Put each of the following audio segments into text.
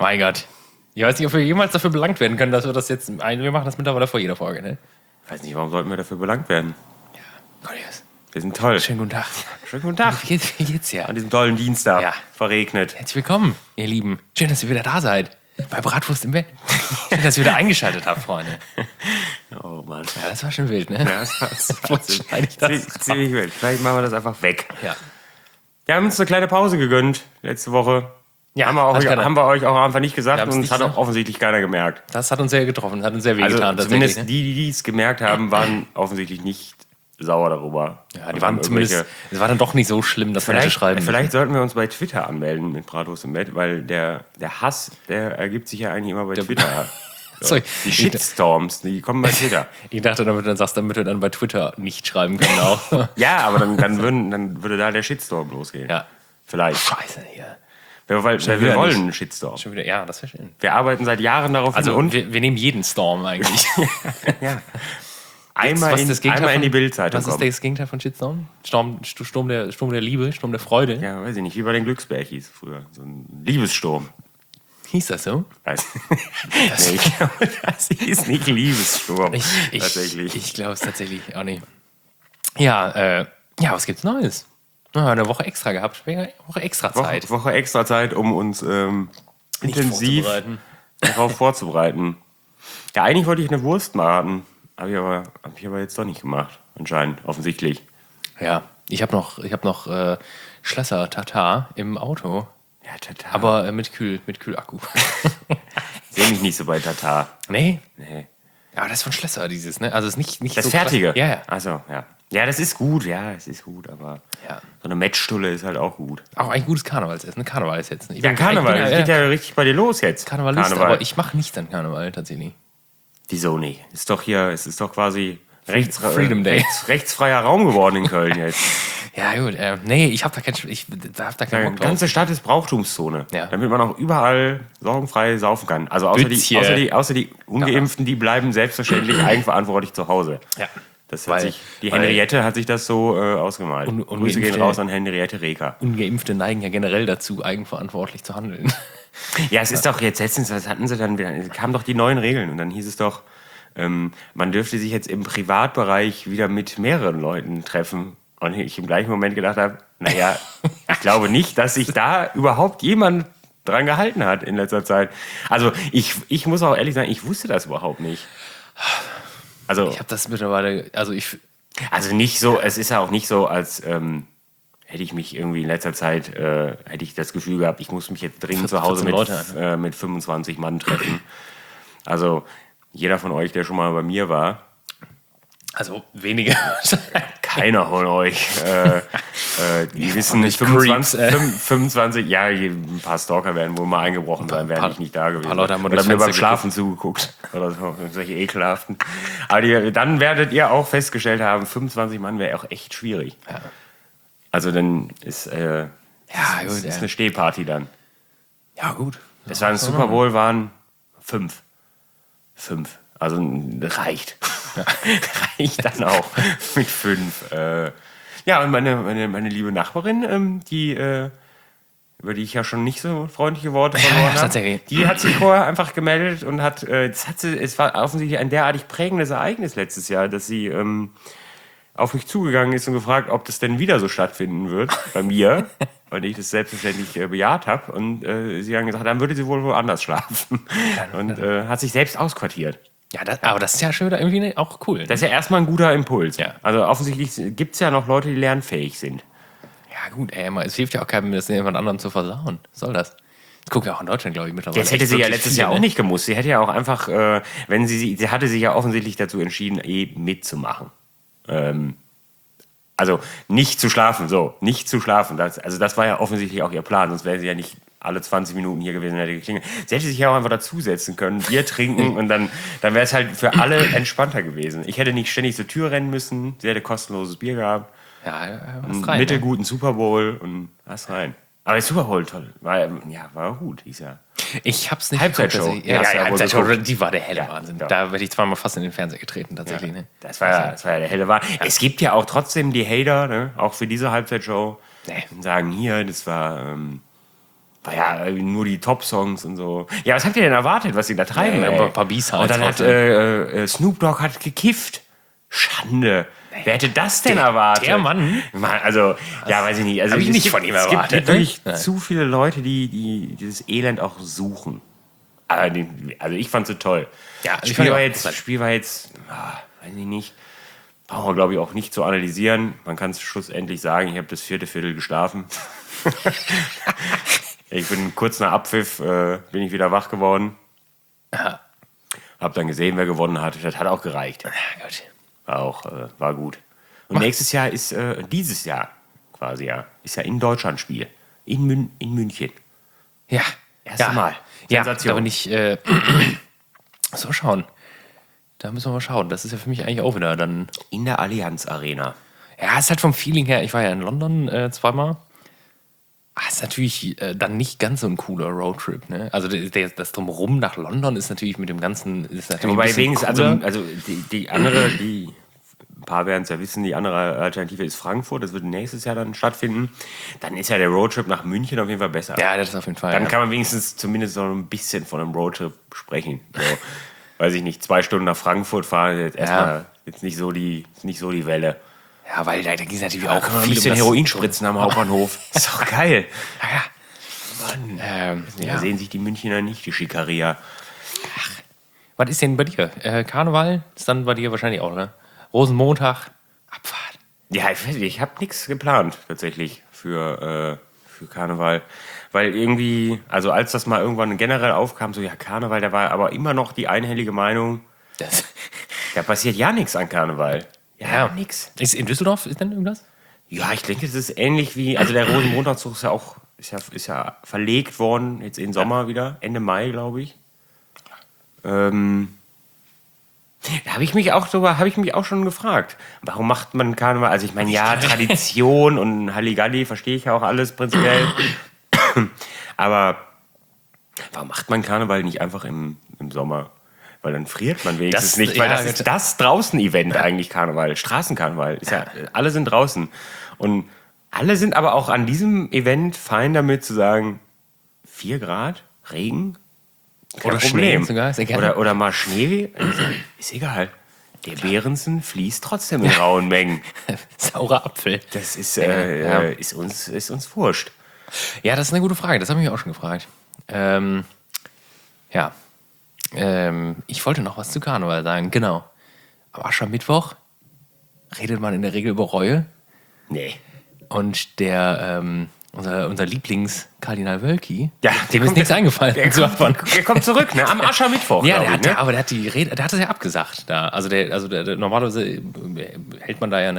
Mein Gott. Ich weiß nicht, ob wir jemals dafür belangt werden können, dass wir das jetzt... Wir machen das mittlerweile vor jeder Folge, ne? Ich weiß nicht, warum sollten wir dafür belangt werden? Ja, Cornelius. Wir sind toll. Schönen guten Tag. Schönen guten Tag. Wie geht's dir? An diesem tollen Dienstag. Ja. Verregnet. Herzlich willkommen, ihr Lieben. Schön, dass ihr wieder da seid. Bei Bratwurst im Bett. Schön, dass ihr wieder eingeschaltet habt, Freunde. Oh Mann. Ja, das war schon wild, ne? Ja, das war ziemlich wild. Vielleicht machen wir das einfach weg. Ja. Wir haben uns eine kleine Pause gegönnt letzte Woche. Ja, haben wir euch auch einfach nicht gesagt und es hat auch offensichtlich keiner gemerkt. Das hat uns sehr getroffen, das hat uns sehr wehgetan. Also zumindest die es gemerkt haben, waren offensichtlich nicht sauer darüber. Ja, die waren zumindest, es war dann doch nicht so schlimm, dass wir hätte schreiben müssen. Vielleicht sollten wir uns bei Twitter anmelden mit Bratwurst im Bett, weil der Hass, der ergibt sich ja eigentlich immer bei Twitter. Sorry. Die Shitstorms, die kommen bei Twitter. Ich dachte, damit wir dann bei Twitter nicht schreiben können auch. Ja, aber dann würde da der Shitstorm losgehen. Ja. Vielleicht. Scheiße hier. Wir wollen einen Shitstorm. Schon wieder, ja, das wäre schön. Wir arbeiten seit Jahren darauf hin. Also wir nehmen jeden Storm eigentlich. Ja. Einmal in die Bildzeitung kommen. Was ist das Gegenteil von Shitstorm? Sturm der Liebe, Sturm der Freude? Ja, weiß ich nicht. Wie bei den Glücksbärchis früher. So ein Liebessturm. Hieß das so? Weiß. Nee, ich glaube, das hieß nicht Liebessturm. Tatsächlich. Ich glaube es tatsächlich auch nicht. Ja, was gibt's Neues? Eine Woche extra gehabt. Woche extra Zeit. Woche extra Zeit, um uns intensiv darauf vorzubereiten. Ja, eigentlich wollte ich eine Wurst braten. Hab ich aber jetzt doch nicht gemacht. Anscheinend, offensichtlich. Ja, ich hab noch Schlösser Tatar im Auto. Ja, Tatar. Aber mit Kühlakku. Sehe mich nicht so bei Tatar. Nee? Nee. Ja, aber das ist von Schlösser, dieses, ne? Also es ist nicht das so Fertige? Ja. Achso, ja. Ja, das ist gut, aber ja. So eine Mettstulle ist halt auch gut. Auch ein gutes Karnevalsessen, ne? Karneval ist jetzt. Ja, Karneval, das geht ja richtig bei dir los jetzt. Karnevalist, aber ich mache nicht an Karneval tatsächlich. Wieso nicht? Es ist doch quasi Freedom Day. Rechtsfreier Raum geworden in Köln jetzt. Ja, gut. Nee, ich habe da keinen Bock drauf. Die ganze Stadt ist Brauchtumszone. Ja. Damit man auch überall sorgenfrei saufen kann. Also außer die Ungeimpften, die bleiben selbstverständlich eigenverantwortlich zu Hause. Ja. Die Henriette hat sich das so ausgemalt. Grüße gehen raus an Henriette Reker. Ungeimpfte neigen ja generell dazu, eigenverantwortlich zu handeln. Ja, es ist doch jetzt letztens, was hatten sie dann wieder? Es kamen doch die neuen Regeln und dann hieß es doch, man dürfte sich jetzt im Privatbereich wieder mit mehreren Leuten treffen. Und ich im gleichen Moment gedacht habe, naja, ich glaube nicht, dass sich da überhaupt jemand dran gehalten hat in letzter Zeit. Also ich muss auch ehrlich sagen, ich wusste das überhaupt nicht. Also ich habe das mittlerweile, also nicht so, es ist ja auch nicht so, als hätte ich mich irgendwie in letzter Zeit, hätte ich das Gefühl gehabt, ich muss mich jetzt dringend zu Hause mit 25 Mann treffen. Also jeder von euch, der schon mal bei mir war. Also weniger. Keiner von euch. Die wissen nicht, 25, ja, ein paar Stalker werden wohl mal eingebrochen sein, wären ich nicht da gewesen. Paar Leute haben oder mir beim Schlafen zugeguckt. Oder so, solche ekelhaften. Aber dann werdet ihr auch festgestellt haben, 25 Mann wäre auch echt schwierig. Ja. Also dann ist eine Stehparty dann. Ja, gut. Das war ein Super Bowl, waren 5. Also reicht. Reicht dann auch mit 5. Ja, und meine liebe Nachbarin, über die ich ja schon nicht so freundliche Worte verloren habe, die hat sich vorher einfach gemeldet und es war offensichtlich ein derartig prägendes Ereignis letztes Jahr, dass sie auf mich zugegangen ist und gefragt, ob das denn wieder so stattfinden wird bei mir, weil ich das selbstverständlich bejaht habe. Und sie haben gesagt, dann würde sie wohl woanders schlafen. Und hat sich selbst ausquartiert. Ja, aber das ist ja schon wieder irgendwie auch cool. Ne? Das ist ja erstmal ein guter Impuls. Ja. Also offensichtlich gibt es ja noch Leute, die lernfähig sind. Ja gut, es hilft ja auch keinem, das jemand anderem zu versauen. Was soll das? Das guckt ja auch in Deutschland, glaube ich, mittlerweile. Das hätte sie ja letztes Jahr auch nicht gemusst. Sie hätte ja auch einfach, sie hatte sich ja offensichtlich dazu entschieden, mitzumachen. Also nicht zu schlafen, das war ja offensichtlich auch ihr Plan, sonst wäre sie ja nicht alle 20 Minuten hier gewesen, hätte geklingelt. Sie hätte sich ja auch einfach dazusetzen können, Bier trinken und dann wäre es halt für alle entspannter gewesen. Ich hätte nicht ständig zur Tür rennen müssen, sie hätte kostenloses Bier gehabt, einen mittelguten Super Bowl und was rein. Aber der Super Bowl, toll, war gut, hieß ja. Ich hab's nicht Halbzeitshow. Halbzeitshow, die war der helle Wahnsinn. Ja. Da werde ich zweimal fast in den Fernseher getreten, tatsächlich. Ja. Ne? Das war ja der helle Wahnsinn. Ja. Es gibt ja auch trotzdem die Hater, ne? Auch für diese Halbzeitshow, und sagen, hier, das war war ja nur die Top-Songs und so. Ja, was habt ihr denn erwartet, was sie da treiben? Ein paar B-Sides. Und dann hat Snoop Dogg hat gekifft. Schande. Wer hätte das denn erwartet? Der Mann? Also, ja, weiß ich nicht. Also, Hab ich nicht von ihm erwartet. Es gibt wirklich zu viele Leute, die dieses Elend auch suchen. Also ich fand es so toll. Ja, das Spiel war jetzt, weiß ich nicht, brauchen wir, glaube ich, auch nicht zu analysieren. Man kann es schlussendlich sagen, ich habe das 4. Viertel geschlafen. Ich bin kurz nach Abpfiff, bin ich wieder wach geworden. Aha. Hab dann gesehen, wer gewonnen hat. Das hat auch gereicht. Ja, gut. War gut. Und nächstes Jahr ist, dieses Jahr quasi, ist ja in Deutschland Spiel. In München. Ja. Erstes Mal. Sensation. Aber nicht, so schauen. Da müssen wir mal schauen. Das ist ja für mich eigentlich auch wieder dann... In der Allianz Arena. Ja, ist halt vom Feeling her, ich war ja in London zweimal. Ist natürlich dann nicht ganz so ein cooler Roadtrip, ne? Also das Drumherum nach London ist natürlich mit dem Ganzen... Ist natürlich wobei wenigstens, cooler. also die andere, ein paar werden es ja wissen, die andere Alternative ist Frankfurt, das wird nächstes Jahr dann stattfinden. Dann ist ja der Roadtrip nach München auf jeden Fall besser. Ja, das ist auf jeden Fall. Dann kann man wenigstens zumindest noch ein bisschen von einem Roadtrip sprechen. So, weiß ich nicht, 2 Stunden nach Frankfurt fahren, jetzt erstmal jetzt nicht so die Welle. Ja, weil da ging es natürlich auch Ein bisschen Heroin spritzen am Hauptbahnhof. Ist doch geil. Mann. Da sehen sich die Münchner nicht, die Schikaria. Was ist denn bei dir? Karneval ist dann bei dir wahrscheinlich auch, ne? Rosenmontag, Abfahrt. Ja, ich habe nichts geplant tatsächlich für Karneval. Weil irgendwie, also als das mal irgendwann generell aufkam, so ja, Karneval, da war aber immer noch die einhellige Meinung, da passiert ja nichts an Karneval. Ja, nix. Ist in Düsseldorf ist denn irgendwas? Ja, ich denke, es ist ähnlich wie, also der Rosenmontagszug ist ja verlegt worden, jetzt in Sommer wieder, Ende Mai, glaube ich. Da habe ich mich auch schon gefragt, warum macht man Karneval? Also ich meine, ja, Tradition und Halligalli verstehe ich ja auch alles prinzipiell. Aber warum macht man Karneval nicht einfach im Sommer? Weil dann friert man wenigstens nicht. Weil das ist das Draußen-Event eigentlich, Karneval. Straßenkarneval. Alle sind draußen. Und alle sind aber auch an diesem Event fein damit zu sagen, 4 Grad, Regen, kein Oder Problem. Schnee sogar, sehr gerne. Oder mal Schnee, ist egal. Der Behrensen fließt trotzdem in rauen Mengen. Saurer Apfel. Das ist uns wurscht. Ja, das ist eine gute Frage. Das habe ich mich auch schon gefragt. Ich wollte noch was zu Karneval sagen. Genau. Am Aschermittwoch redet man in der Regel über Reue. Nee. Und unser Lieblings-Kardinal Wölki, Ja, dem ist nichts eingefallen. Der kommt zurück, ne? Am Aschermittwoch. Ja, aber der hat die Rede, der hat das ja abgesagt da. Also normalerweise hält man da ja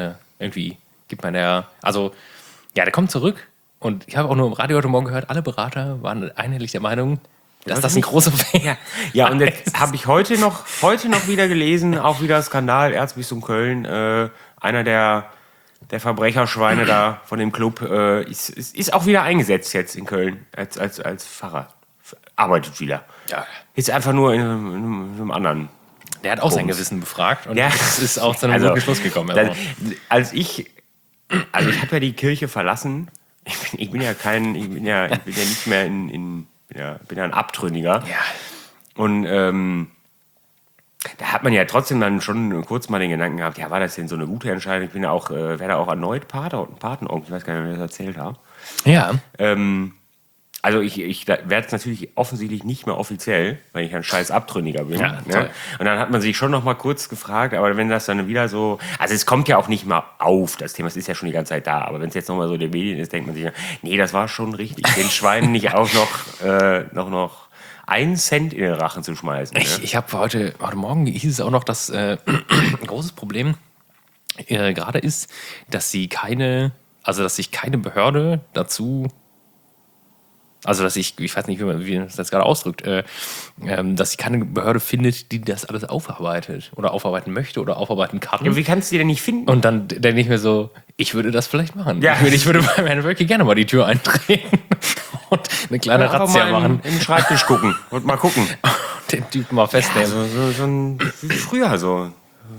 der kommt zurück und ich habe auch nur im Radio heute Morgen gehört, alle Berater waren einhellig der Meinung, dass das ein großer Fehler. Ja, und jetzt habe ich heute noch wieder gelesen, auch wieder Skandal, Erzbistum Köln, einer der Verbrecherschweine da von dem Club ist auch wieder eingesetzt jetzt in Köln als Pfarrer. Arbeitet wieder. Ja. Ist einfach nur in einem anderen. Der hat auch sein Gewissen befragt und Ja. es ist auch zu einem guten Schluss gekommen. Ich habe ja die Kirche verlassen. Ich bin ja nicht mehr bin ja ein Abtrünniger. Ja. Und da hat man ja trotzdem dann schon kurz mal den Gedanken gehabt, ja, war das denn so eine gute Entscheidung? Ich bin ja auch, werde auch erneut Patenonkel, ich weiß gar nicht, ob ich das erzählt habe. Ja. Also ich werde es natürlich offensichtlich nicht mehr offiziell, weil ich ein scheiß Abtrünniger bin. Ja, toll. Und dann hat man sich schon noch mal kurz gefragt, aber wenn das dann wieder so, also es kommt ja auch nicht mal auf, das Thema, es ist ja schon die ganze Zeit da, aber wenn es jetzt noch mal so der Medien ist, denkt man sich, nee, das war schon richtig, den Schweinen nicht auch noch 1 Cent in den Rachen zu schmeißen. Ich habe heute Morgen hieß es auch noch, dass ein großes Problem gerade ist, dass sich keine Behörde dazu, also dass ich weiß nicht, wie man das gerade ausdrückt, dass sich keine Behörde findet, die das alles aufarbeitet oder aufarbeiten möchte oder aufarbeiten kann. Ja, wie kannst du die denn nicht finden? Und dann denke ich mir so, ich würde das vielleicht machen. Ja. Ich würde bei Herrn Wölki gerne mal die Tür eintreten und eine kleine Razzia machen. In den Schreibtisch gucken und mal gucken. Den Typen mal festnehmen. So wie früher so.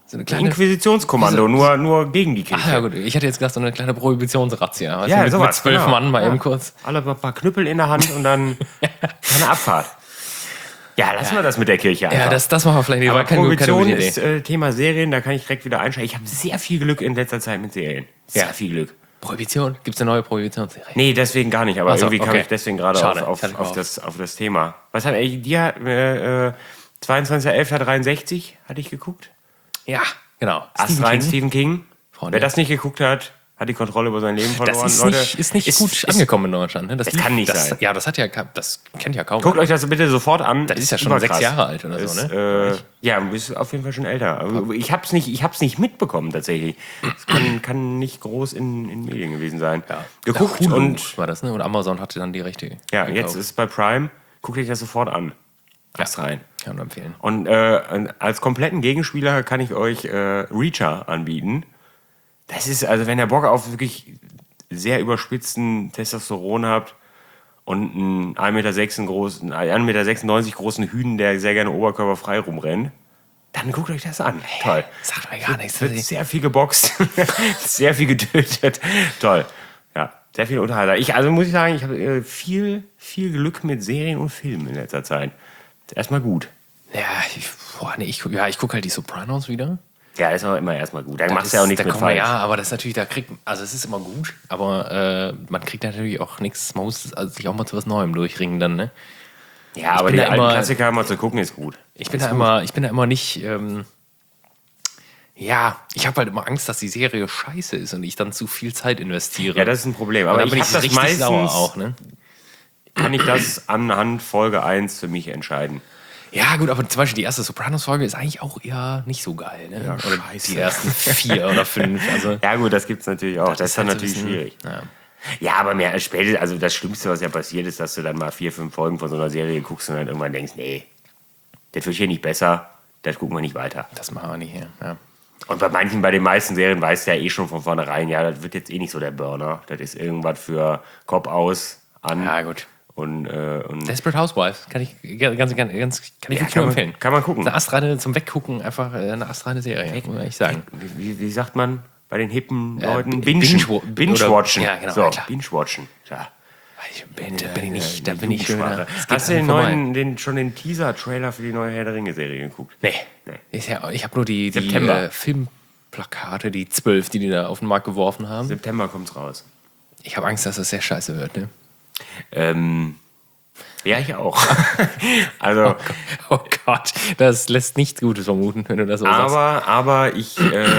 So eine kleine Inquisitionskommando, nur gegen die Kirche. Ach ja, gut. Ich hätte jetzt gedacht, so eine kleine Prohibitionsrazzia. Ja, mit sowas, 12 genau. Mann mal eben kurz. Alle ein paar Knüppel in der Hand und dann eine Abfahrt. Ja, lassen wir das mit der Kirche einfach. Ja, das machen wir vielleicht nicht. Aber War keine Prohibition gute Idee. ist Thema Serien, da kann ich direkt wieder einsteigen. Ich habe sehr viel Glück in letzter Zeit mit Serien. Sehr viel Glück. Prohibition? Gibt es eine neue Prohibitionsserie? Nee, deswegen gar nicht, aber Ach so, irgendwie kam okay. ich deswegen gerade Schade, auf kann ich mal auf das Thema. Was hat dir 22.11.63 hatte ich geguckt? Ja, genau. Astrein Stephen King. Freunde. Wer das nicht geguckt hat, hat die Kontrolle über sein Leben verloren. Das ist Leute, nicht gut angekommen in Deutschland. Ne? Das kann nicht sein. Ja, das kennt ja kaum. Guckt euch das bitte sofort an. Das ist ja schon überkrass. 6 Jahre alt oder so, ne? Ja, ist auf jeden Fall schon älter. Aber ich hab's nicht mitbekommen tatsächlich. Es kann nicht groß in Medien gewesen sein. Ja. Geguckt Hulu und war das, ne? Und Amazon hatte dann die Rechte. ja, gekauft. jetzt ist es bei Prime. Guckt euch das sofort an. Astrein. Kann man empfehlen. Und als kompletten Gegenspieler kann ich euch Reacher anbieten. Das ist, also wenn ihr Bock auf wirklich sehr überspitzten Testosteron habt und einen 1,96 Meter großen Hühn, der sehr gerne oberkörperfrei rumrennt, dann guckt euch das an. Toll. Sagt mir gar nichts. Wird sehr viel geboxt, sehr viel getötet. Toll. Ja, sehr viel Unterhalter. Also muss ich sagen, ich habe viel Glück mit Serien und Filmen in letzter Zeit. Ist erstmal gut. Ja, ich gucke halt die Sopranos wieder. Ja, ist auch immer erstmal gut. Da machst du ja auch nichts mit falsch. falsch. Ja, aber das ist natürlich, also es ist immer gut, aber man kriegt natürlich auch nichts, man muss sich auch mal zu was Neuem durchringen dann, ne? Ja, aber die alten Klassiker mal zu gucken ist gut. Ich bin da immer nicht, ich habe halt immer Angst, dass die Serie scheiße ist und ich dann zu viel Zeit investiere. Ja, das ist ein Problem. Aber ich bin habe das richtig meistens, sauer auch, ne? kann ich das anhand Folge 1 für mich entscheiden. Ja, gut, aber zum Beispiel die erste Sopranos-Folge ist eigentlich auch eher nicht so geil, ne? Ja, oder scheiße. die ersten 4 oder 5. Also, Ja gut, das gibt's natürlich auch. Das ist dann halt so natürlich ein bisschen- schwierig. Ja. Ja, aber also das Schlimmste, was ja passiert ist, dass du dann mal 4, 5 Folgen von so einer Serie guckst und dann irgendwann denkst, nee, das wird hier nicht besser, das gucken wir nicht weiter. Das machen wir nicht hier. Ja. Und bei den meisten Serien weißt du ja eh schon von vornherein, ja, das wird jetzt eh nicht so der Burner. Das ist irgendwas für Kopf aus, an. Ja, gut. Und Desperate Housewives kann ich wirklich nur empfehlen. Kann man gucken. Eine astreine zum Weggucken, einfach eine astreine Serie, muss ich sagen. Wie sagt man bei den hippen Leuten? Binge-watchen. Ja, genau, So, ja, klar. Binge-watchen. Ja. Da bin ich schon wieder. Hast du schon den Teaser-Trailer für die neue Herr der Ringe-Serie geguckt? Nee. Ich habe nur die September. Filmplakate, die 12, die da auf den Markt geworfen haben. September kommt's raus. Ich habe Angst, dass das sehr scheiße wird, ne? Ja, ich auch. Also, Oh Gott, das lässt nichts Gutes vermuten, wenn du das so sagst. aber ich,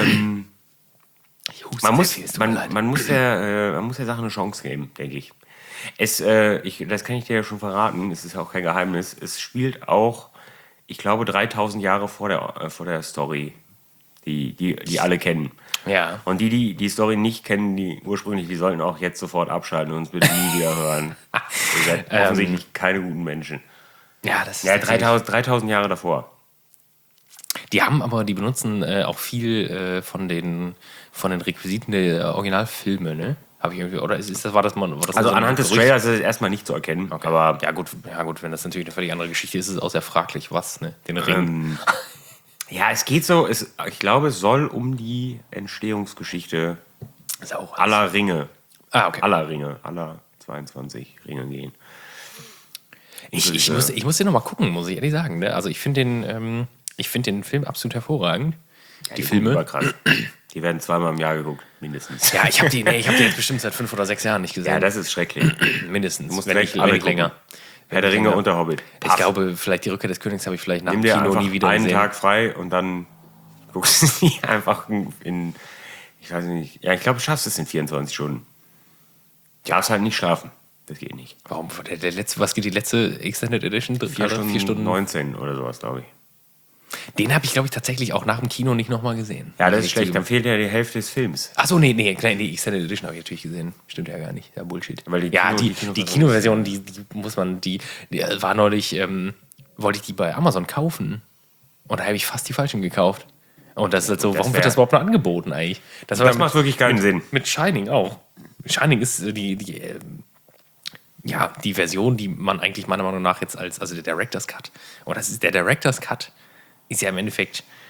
Ich huste man sehr muss, viel, es tut mir leid. man muss der Sache eine Chance geben, denke ich. Das kann ich dir ja schon verraten, es ist ja auch kein Geheimnis. Es spielt auch, ich glaube, 3000 Jahre vor der Story, die alle kennen. Ja. Und die Story nicht kennen, die sollten auch jetzt sofort abschalten und uns bitte nie wieder hören. Ihr seid offensichtlich keine guten Menschen. Ja, das ist Ja, tatsächlich- 3000 Jahre davor. Die benutzen auch viel von den Requisiten der Originalfilme, ne? Habe ich irgendwie, oder war das Also so ein anhand des Gerücht? Trailers ist es erstmal nicht zu erkennen. Okay. Aber ja gut, wenn das natürlich eine völlig andere Geschichte ist, ist es auch sehr fraglich, was, ne? Den Ring. ja, es geht so, ich glaube, es soll um die Entstehungsgeschichte Ist auch aller Ringe. okay. Aller 22 Ringe gehen. Ich muss den noch mal gucken, muss ich ehrlich sagen. Ne? Also ich finde den Film absolut hervorragend. Die Filme. Überkrass. Die werden zweimal im Jahr geguckt, mindestens. Ja, ich hab die jetzt bestimmt seit 5 oder 6 Jahren nicht gesehen. Ja, das ist schrecklich. Mindestens. Du musst wenn direkt nicht, alle wenn nicht gucken. länger. Herr der Ringe und der Hobbit. Ich glaube, vielleicht die Rückkehr des Königs habe ich vielleicht nach Nimm dem dir Kino einfach nie wieder einen gesehen. Tag frei und dann guckst du die einfach ich weiß nicht, ja, ich glaube, du schaffst es in 24 Stunden. Du darfst halt nicht schlafen. Das geht nicht. Warum? Was geht die letzte Extended Edition? 4 Stunden 19 oder sowas, glaube ich. Den habe ich, glaube ich, tatsächlich auch nach dem Kino nicht nochmal gesehen. Ja, das ist schlecht. Dann fehlt ja die Hälfte des Films. Achso, nee, die Extended Edition habe ich natürlich gesehen. Stimmt ja gar nicht. Ja, Bullshit. Weil die Kinoversion, die muss man, die war neulich, wollte ich die bei Amazon kaufen. Und da habe ich fast die falschen gekauft. Und das ist halt so, warum wird das überhaupt noch angeboten eigentlich? Das macht wirklich keinen Sinn. Mit Shining auch. Shining ist die Version, die man eigentlich meiner Meinung nach jetzt also der Director's Cut. Und das ist der Director's Cut, ist ja im Endeffekt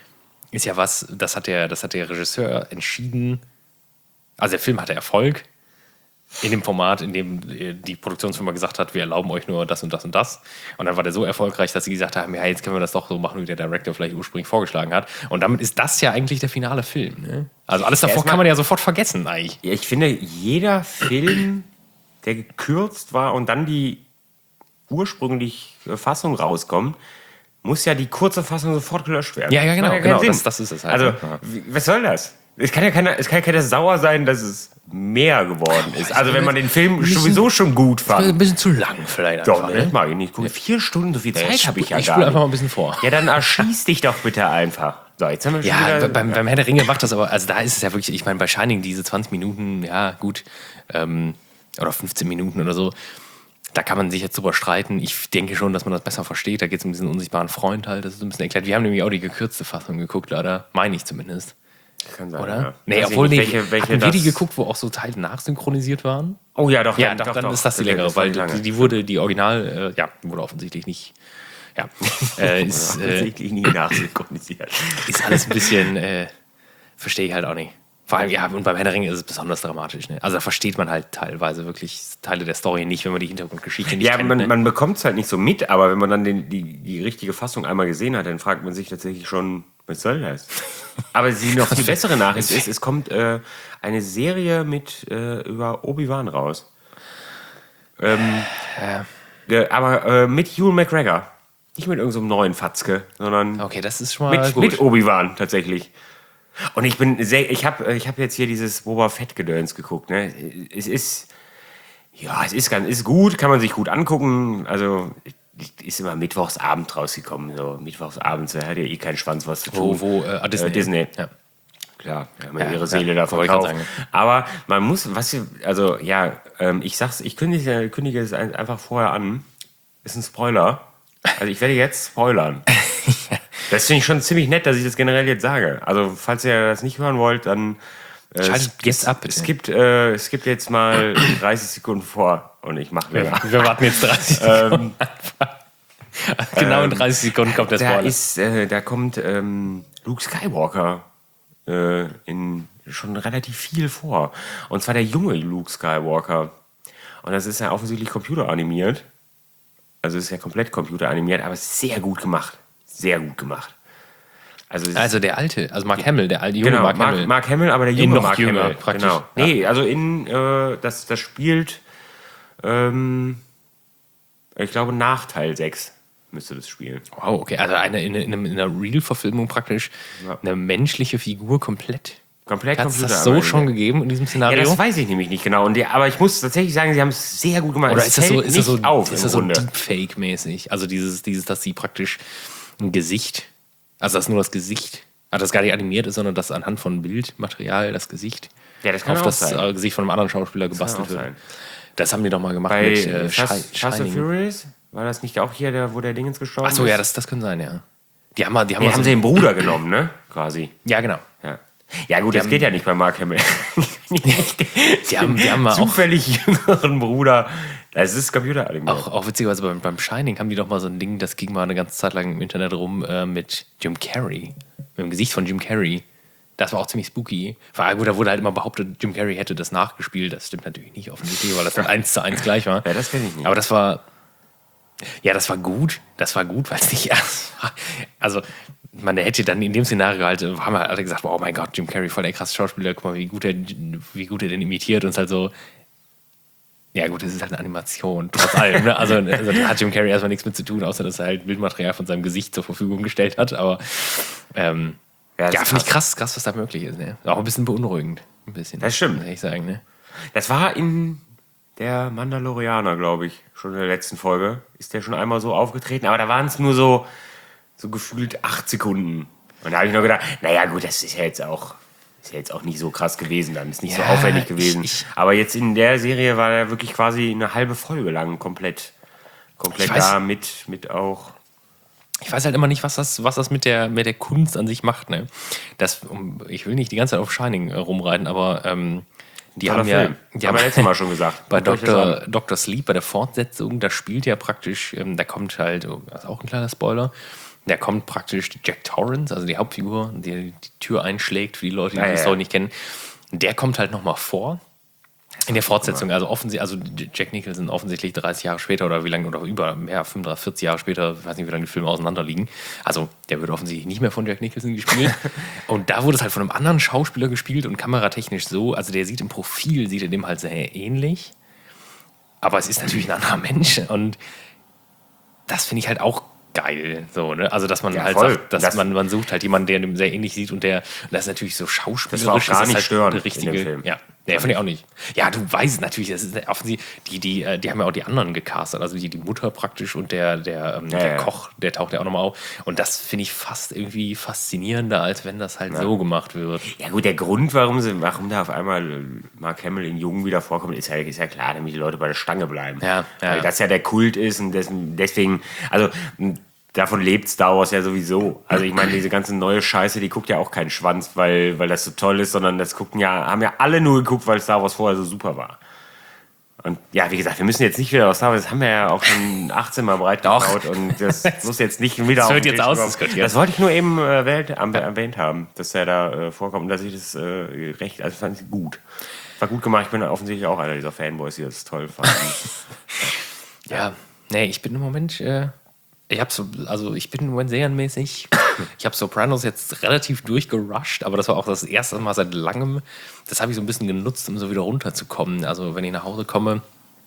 ist ja was, das hat der Regisseur entschieden. Also der Film hatte Erfolg in dem Format, in dem die Produktionsfirma gesagt hat, wir erlauben euch nur das und das und das. Und dann war der so erfolgreich, dass sie gesagt haben, ja, jetzt können wir das doch so machen, wie der Director vielleicht ursprünglich vorgeschlagen hat. Und damit ist das ja eigentlich der finale Film. Ne? Also alles davor kann man ja sofort vergessen eigentlich. Ja, ich finde, jeder Film, der gekürzt war und dann die ursprüngliche Fassung rauskommt, muss ja die kurze Fassung sofort gelöscht werden. Ja, genau. Das ist es halt. Also, was soll das? Es kann ja keiner sauer sein, dass es mehr geworden ist. Also, wenn man den Film sowieso schon gut fand. Ein bisschen zu lang vielleicht Doch, einfach, das mag ich nicht. Guck, 4 Stunden, so viel Zeit habe ich ja ich gar spule nicht. einfach mal ein bisschen vor. Ja, dann erschieß dich doch bitte einfach. So, jetzt haben wir schon Ja, wieder... beim Herr der Ringe macht das aber, also da ist es ja wirklich, ich meine, bei Shining diese 20 Minuten, ja gut, oder 15 Minuten oder so, da kann man sich jetzt drüber streiten. Ich denke schon, dass man das besser versteht. Da geht es um diesen unsichtbaren Freund halt, das ist ein bisschen erklärt. Wir haben nämlich auch die gekürzte Fassung geguckt, leider, meine ich zumindest. Kann sein, Oder? ja. Nee, Weiß obwohl, ich nee, nicht, welche hatten wir das... die geguckt, wo auch so Teile nachsynchronisiert waren? Oh ja, doch. Ja, dann ist das die längere, weil die wurde, die Original, wurde offensichtlich nicht, ist offensichtlich nie nachsynchronisiert. ist alles ein bisschen, verstehe ich halt auch nicht. Vor allem, ja, und beim Herr der Ringe ist es besonders dramatisch. Ne? Also da versteht man halt teilweise wirklich Teile der Story nicht, wenn man die Hintergrundgeschichte nicht kennt. Ja, man bekommt es halt nicht so mit, aber wenn man dann die richtige Fassung einmal gesehen hat, dann fragt man sich tatsächlich schon, was soll das? Aber die noch viel bessere Nachricht ist, es kommt eine Serie über Obi-Wan raus. Aber mit Ewan McGregor. Nicht mit irgendeinem neuen Fatzke, sondern Okay, das ist schon mal mit Obi-Wan tatsächlich. Und ich hab jetzt hier dieses Boba Fett-Gedöns geguckt. Ne? Es ist gut, kann man sich gut angucken. Also ist immer mittwochsabend rausgekommen. So mittwochsabends, da hat ja eh keinen Schwanz was zu tun. Disney. Ja. Klar, die haben ja ihre Seele da verkauft. Aber man muss, ich kündige es einfach vorher an. Ist ein Spoiler. Also ich werde jetzt spoilern. Das finde ich schon ziemlich nett, dass ich das generell jetzt sage. Also falls ihr das nicht hören wollt, dann Schaltet jetzt ab, bitte. es gibt jetzt mal 30 Sekunden vor und ich mache länger. Wir warten jetzt 30 Sekunden. Genau in 30 Sekunden kommt der Spoiler. Da kommt Luke Skywalker schon relativ viel vor. Und zwar der junge Luke Skywalker. Und das ist ja offensichtlich computeranimiert. Also es ist ja komplett computeranimiert, aber sehr gut gemacht. Sehr gut gemacht. Also der alte, also Mark Hamill, der alte junge Mark Hamill. Mark Hamill, aber der junge noch Mark jünger, Hamill. praktisch. Genau. Ja. Nee, also das spielt, ich glaube, nach Teil 6 müsste das spielen. Wow, okay. Also in einer Real-Verfilmung praktisch eine menschliche Figur komplett. Hat es das so schon gegeben in diesem Szenario? Ja, das weiß ich nämlich nicht genau. Aber ich muss tatsächlich sagen, sie haben es sehr gut gemacht. Oder ist das so Grunde. Deepfake-mäßig? Also dieses, dass sie praktisch ein Gesicht, also dass nur das Gesicht, also das gar nicht animiert ist, sondern dass anhand von Bildmaterial das Gesicht das kann auf auch das sein. Gesicht von einem anderen Schauspieler gebastelt wird. Sein. Das haben die doch mal gemacht Bei mit Fast and Furious? War das nicht auch hier, wo der Dingens gestorben ist? Achso, ja, das kann sein, ja. Die haben haben sie den Bruder genommen, ne? Quasi. Ja, genau. Ja gut, das geht ja nicht bei Mark Hamill. Die haben mal zufällig jüngeren Bruder. Das ist computeranimiert. Auch witzigerweise beim Shining haben die doch mal so ein Ding, das ging mal eine ganze Zeit lang im Internet rum mit Jim Carrey. Mit dem Gesicht von Jim Carrey. Das war auch ziemlich spooky. Da wurde halt immer behauptet, Jim Carrey hätte das nachgespielt. Das stimmt natürlich nicht offensichtlich, weil das dann 1:1 gleich war. Ja, das kenne ich nicht. Aber das war gut. Das war gut, weil es nicht erst war. Also, der hätte dann in dem Szenario halt, haben wir alle gesagt, oh mein Gott, Jim Carrey, voll der krasse Schauspieler, guck mal, wie gut er den imitiert. Und es halt so, ja gut, das ist halt eine Animation, trotz allem. Ne? Also da hat Jim Carrey erstmal nichts mit zu tun, außer dass er halt Bildmaterial von seinem Gesicht zur Verfügung gestellt hat. Aber finde ich krass, was da möglich ist. Ne? Auch ein bisschen beunruhigend. Ein bisschen. Das stimmt. Muss ich sagen, ne? Das war in der Mandalorianer, glaube ich, schon in der letzten Folge. Ist der schon einmal so aufgetreten, aber da waren es nur so gefühlt 8 Sekunden. Und da habe ich noch gedacht, naja gut, das ist ja jetzt auch nicht so krass gewesen, dann ist nicht so aufwendig gewesen. Aber jetzt in der Serie war er wirklich quasi eine halbe Folge lang komplett da mit auch. Ich weiß halt immer nicht, was das mit der Kunst an sich macht. Ne? Ich will nicht die ganze Zeit auf Shining rumreiten, aber die haben wir letztes Mal schon gesagt. Bei Dr. Sleep, bei der Fortsetzung, da spielt ja praktisch, da kommt halt, das ist auch ein kleiner Spoiler, Da kommt praktisch Jack Torrance, also die Hauptfigur, die die Tür einschlägt, für die Leute, die die Story nicht kennen. Der kommt halt nochmal vor. In der Fortsetzung, also Jack Nicholson offensichtlich 30 Jahre später oder wie lange, oder über 35, 40 Jahre später, ich weiß nicht, wie lange die Filme auseinander liegen. Also der wird offensichtlich nicht mehr von Jack Nicholson gespielt. Und da wurde es halt von einem anderen Schauspieler gespielt und kameratechnisch so, also der sieht im Profil, sieht er dem halt sehr ähnlich. Aber es ist natürlich ein anderer Mensch und das finde ich halt auch geil, so, ne? Also, dass man halt voll. sagt, dass man sucht halt jemanden, der dem sehr ähnlich sieht und das ist natürlich so schauspielerisch. Das war auch gar nicht halt störend eine richtige, in dem Film. Ja, finde ich auch nicht. Ja, du weißt es natürlich, das ist offensichtlich, die haben ja auch die anderen gecastet, also die Mutter praktisch und der Koch, der taucht ja auch nochmal auf. Und das finde ich fast irgendwie faszinierender, als wenn das halt so gemacht wird. Ja gut, der Grund, warum da auf einmal Mark Hamill in Jung wieder vorkommt, ist ja klar, damit die Leute bei der Stange bleiben. Ja. Weil das ja der Kult ist und deswegen, also davon lebt Star Wars ja sowieso. Also ich meine, diese ganze neue Scheiße, die guckt ja auch keinen Schwanz, weil das so toll ist, sondern haben ja alle nur geguckt, weil Star Wars vorher so super war. Und ja, wie gesagt, wir müssen jetzt nicht wieder aus Star Wars, das haben wir ja auch schon 18 Mal breit gebaut und das muss jetzt nicht wieder das wird jetzt ausdiskutiert. Das wollte ich nur eben erwähnt haben, dass er da vorkommt und dass ich das also fand ich gut. War gut gemacht, ich bin offensichtlich auch einer dieser Fanboys, die das toll fanden. Ja, nee, ich bin im Moment... ich bin im Moment serienmäßig. Ich habe Sopranos jetzt relativ durchgerusht, aber das war auch das erste Mal seit langem. Das habe ich so ein bisschen genutzt, um so wieder runterzukommen. Also wenn ich nach Hause komme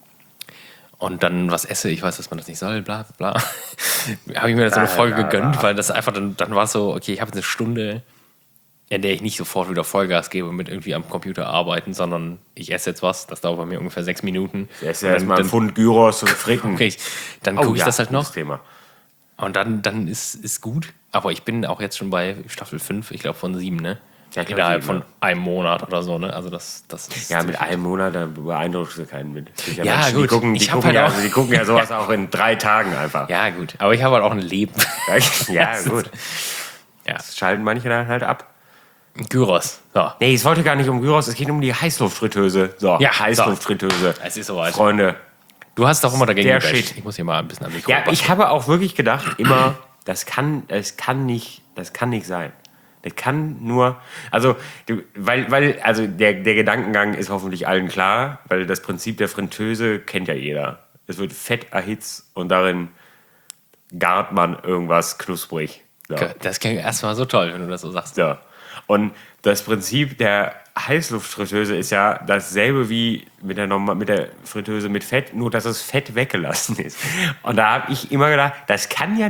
und dann was esse, ich weiß, dass man das nicht soll, bla bla, habe ich mir so eine Folge gegönnt, weil das einfach, dann war es so, okay, ich habe jetzt eine Stunde, in der ich nicht sofort wieder Vollgas gebe mit irgendwie am Computer arbeiten, sondern ich esse jetzt was, das dauert bei mir ungefähr 6 Minuten. Ich esse erstmal einen Pfund Gyros und Fritten. Okay, dann gucke ich das halt noch. Thema. Und dann ist gut. Aber ich bin auch jetzt schon bei Staffel 5, ich glaube von 7, ne? Ja, innerhalb von einem Monat oder so, ne? Also das ist... Ja, mit einem Monat, da beeindruckst du keinen mit. Ja, Menschen, gut. Die gucken ja sowas auch in 3 Tagen einfach. Ja, gut. Aber ich habe halt auch ein Leben. Ja, gut. Ja. Das schalten manche dann halt ab. Gyros. So. Nee, es wollte gar nicht um Gyros, es geht um die Heißluftfritteuse. So, Ja, Heißluftfritteuse. Es ist soweit. Freunde. Du hast doch immer dagegen Der gebasht. Shit. Ich muss hier mal ein bisschen am Mikro Ja, basteln. ich habe auch wirklich gedacht, immer, das kann nicht sein. Das kann nur, also, also der Gedankengang ist hoffentlich allen klar, weil das Prinzip der Fritteuse kennt ja jeder. Es wird Fett erhitzt und darin gart man irgendwas knusprig. So. Das klingt erstmal so toll, wenn du das so sagst. So. Und das Prinzip der Heißluftfritteuse ist ja dasselbe wie mit der Fritteuse mit Fett, nur dass das Fett weggelassen ist. Und da habe ich immer gedacht, das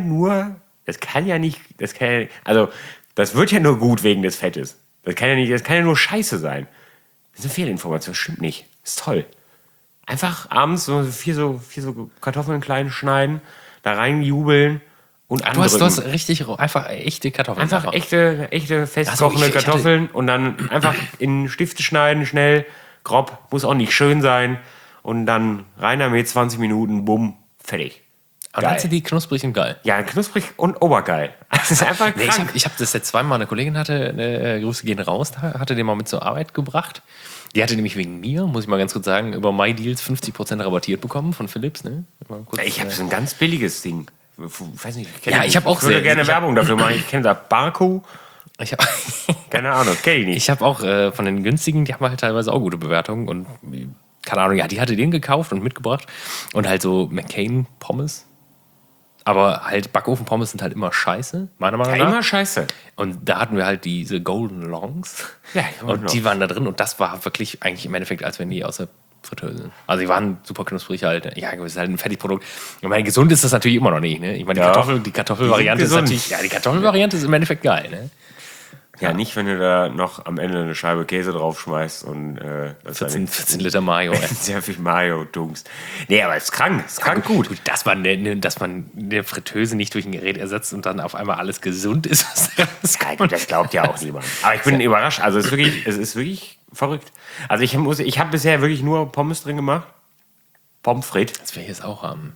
wird ja nur gut wegen des Fettes. Das kann ja nur Scheiße sein. Das ist eine Fehlinformation, stimmt nicht. Das ist toll. Einfach abends so vier so Kartoffeln klein schneiden, da reinjubeln und andrücken. Du hast richtig einfach echte Kartoffeln. Einfach echte festkochende Kartoffeln und dann einfach in Stifte schneiden, schnell, grob, muss auch nicht schön sein. Und dann rein damit 20 Minuten, bumm, fertig. Und dann sind die knusprig und geil. Ja, knusprig und obergeil. Das ist einfach Nee, krank. ich hab das jetzt zweimal, eine Kollegin hatte, Grüße gehen raus, hatte den mal mit zur Arbeit gebracht. Die hatte nämlich wegen mir, muss ich mal ganz kurz sagen, über MyDeals 50% rabattiert bekommen von Philips. Ne? Ich habe so ein ganz billiges Ding. Weiß nicht, ich habe auch würde gerne Werbung dafür machen. Ich kenne da Barco. Keine Ahnung, kenne ich nicht. Ich habe auch von den günstigen, die haben halt teilweise auch gute Bewertungen und keine Ahnung, ja, die hatte den gekauft und mitgebracht und halt so McCain-Pommes. Aber halt Backofen-Pommes sind halt immer scheiße, meiner Meinung nach. Immer scheiße. Und da hatten wir halt diese Golden Longs. Ja, und die waren da drin und das war wirklich eigentlich im Endeffekt, als wenn die aus der Fritteuse. Also die waren super knusprig halt. Ja, es ist halt ein Fertigprodukt. Ich meine, gesund ist das natürlich immer noch nicht. Ne? Ich meine, die Kartoffelvariante ist natürlich. Ja, die Kartoffelvariante ist im Endeffekt geil. Ne? Ja, nicht, wenn du da noch am Ende eine Scheibe Käse draufschmeißt und 14 Liter Mayo. Sehr viel Mayo dunkst. Nee, aber es ist krank. Es ist krank gut. Dass man eine Fritteuse nicht durch ein Gerät ersetzt und dann auf einmal alles gesund ist. Das glaubt ja auch niemand. Aber ich bin überrascht. Also es ist wirklich verrückt. Also ich habe bisher wirklich nur Pommes drin gemacht. Pommes frites. Das will ich jetzt auch haben.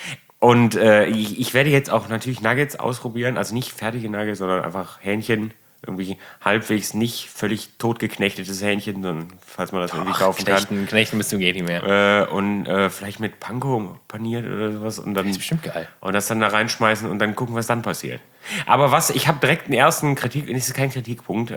Und ich werde jetzt auch natürlich Nuggets ausprobieren. Also nicht fertige Nuggets, sondern einfach Hähnchen irgendwie halbwegs nicht völlig totgeknechtetes Hähnchen, sondern falls man das irgendwie kaufen kann. Knechten bist du geht nicht mehr. Und vielleicht mit Panko paniert oder sowas. Und dann, das ist bestimmt geil. Und das dann da reinschmeißen und dann gucken, was dann passiert. Aber ich habe direkt einen ersten das ist kein Kritikpunkt,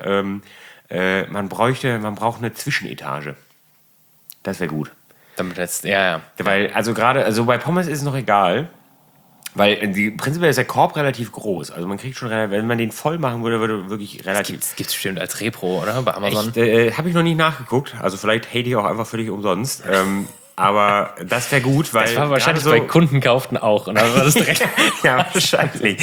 man braucht eine Zwischenetage. Das wäre gut. Damit jetzt, ja. Weil, also gerade, also bei Pommes ist es noch egal, weil prinzipiell ist der Korb relativ groß. Also man kriegt schon, wenn man den voll machen würde wirklich relativ... Das gibt's bestimmt als Repro, oder? Bei Amazon. Habe ich noch nicht nachgeguckt. Also vielleicht hate ich auch einfach völlig umsonst. Aber das wäre gut, weil... Das war wahrscheinlich bei Kunden kauften auch. Und dann war das direkt... ja, wahrscheinlich.